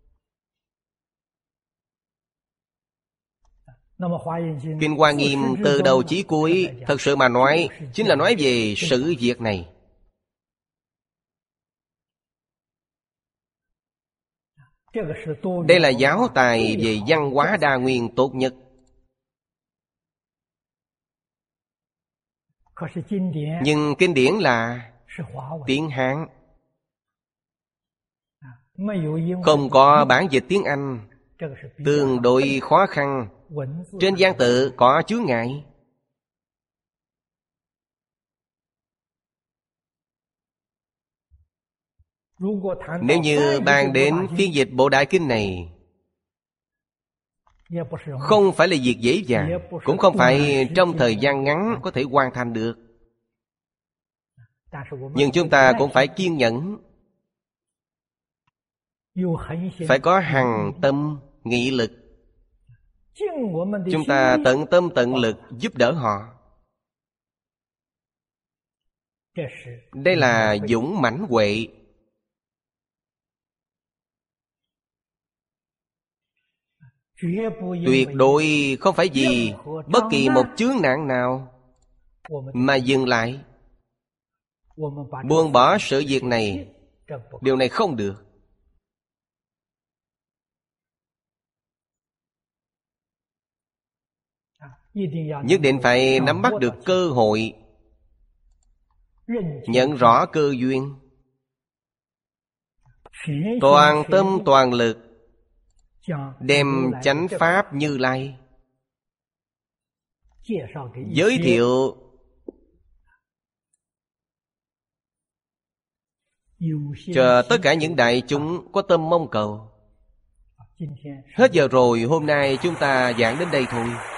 Kinh Hoa Nghiêm từ đầu chí cuối, thật sự mà nói, chính là nói về sự việc này. Đây là giáo tài về văn hóa đa nguyên tốt nhất. Nhưng kinh điển là tiếng Hán, không có bản dịch tiếng Anh, tương đối khó khăn. Trên văn tự có chướng ngại. Nếu như bàn đến phiên dịch bộ đại kinh này, không phải là việc dễ dàng, cũng không phải trong thời gian ngắn có thể hoàn thành được. Nhưng chúng ta cũng phải kiên nhẫn, phải có hằng tâm, nghị lực. Chúng ta tận tâm tận lực giúp đỡ họ. Đây là dũng mãnh huệ. Tuyệt đối không phải vì bất kỳ một chướng nạn nào mà dừng lại, buông bỏ sự việc này. Điều này không được. Nhất định phải nắm bắt được cơ hội, nhận rõ cơ duyên, toàn tâm toàn lực đem chánh pháp Như Lai giới thiệu cho tất cả những đại chúng có tâm mong cầu. Hết giờ rồi, hôm nay chúng ta giảng đến đây thôi.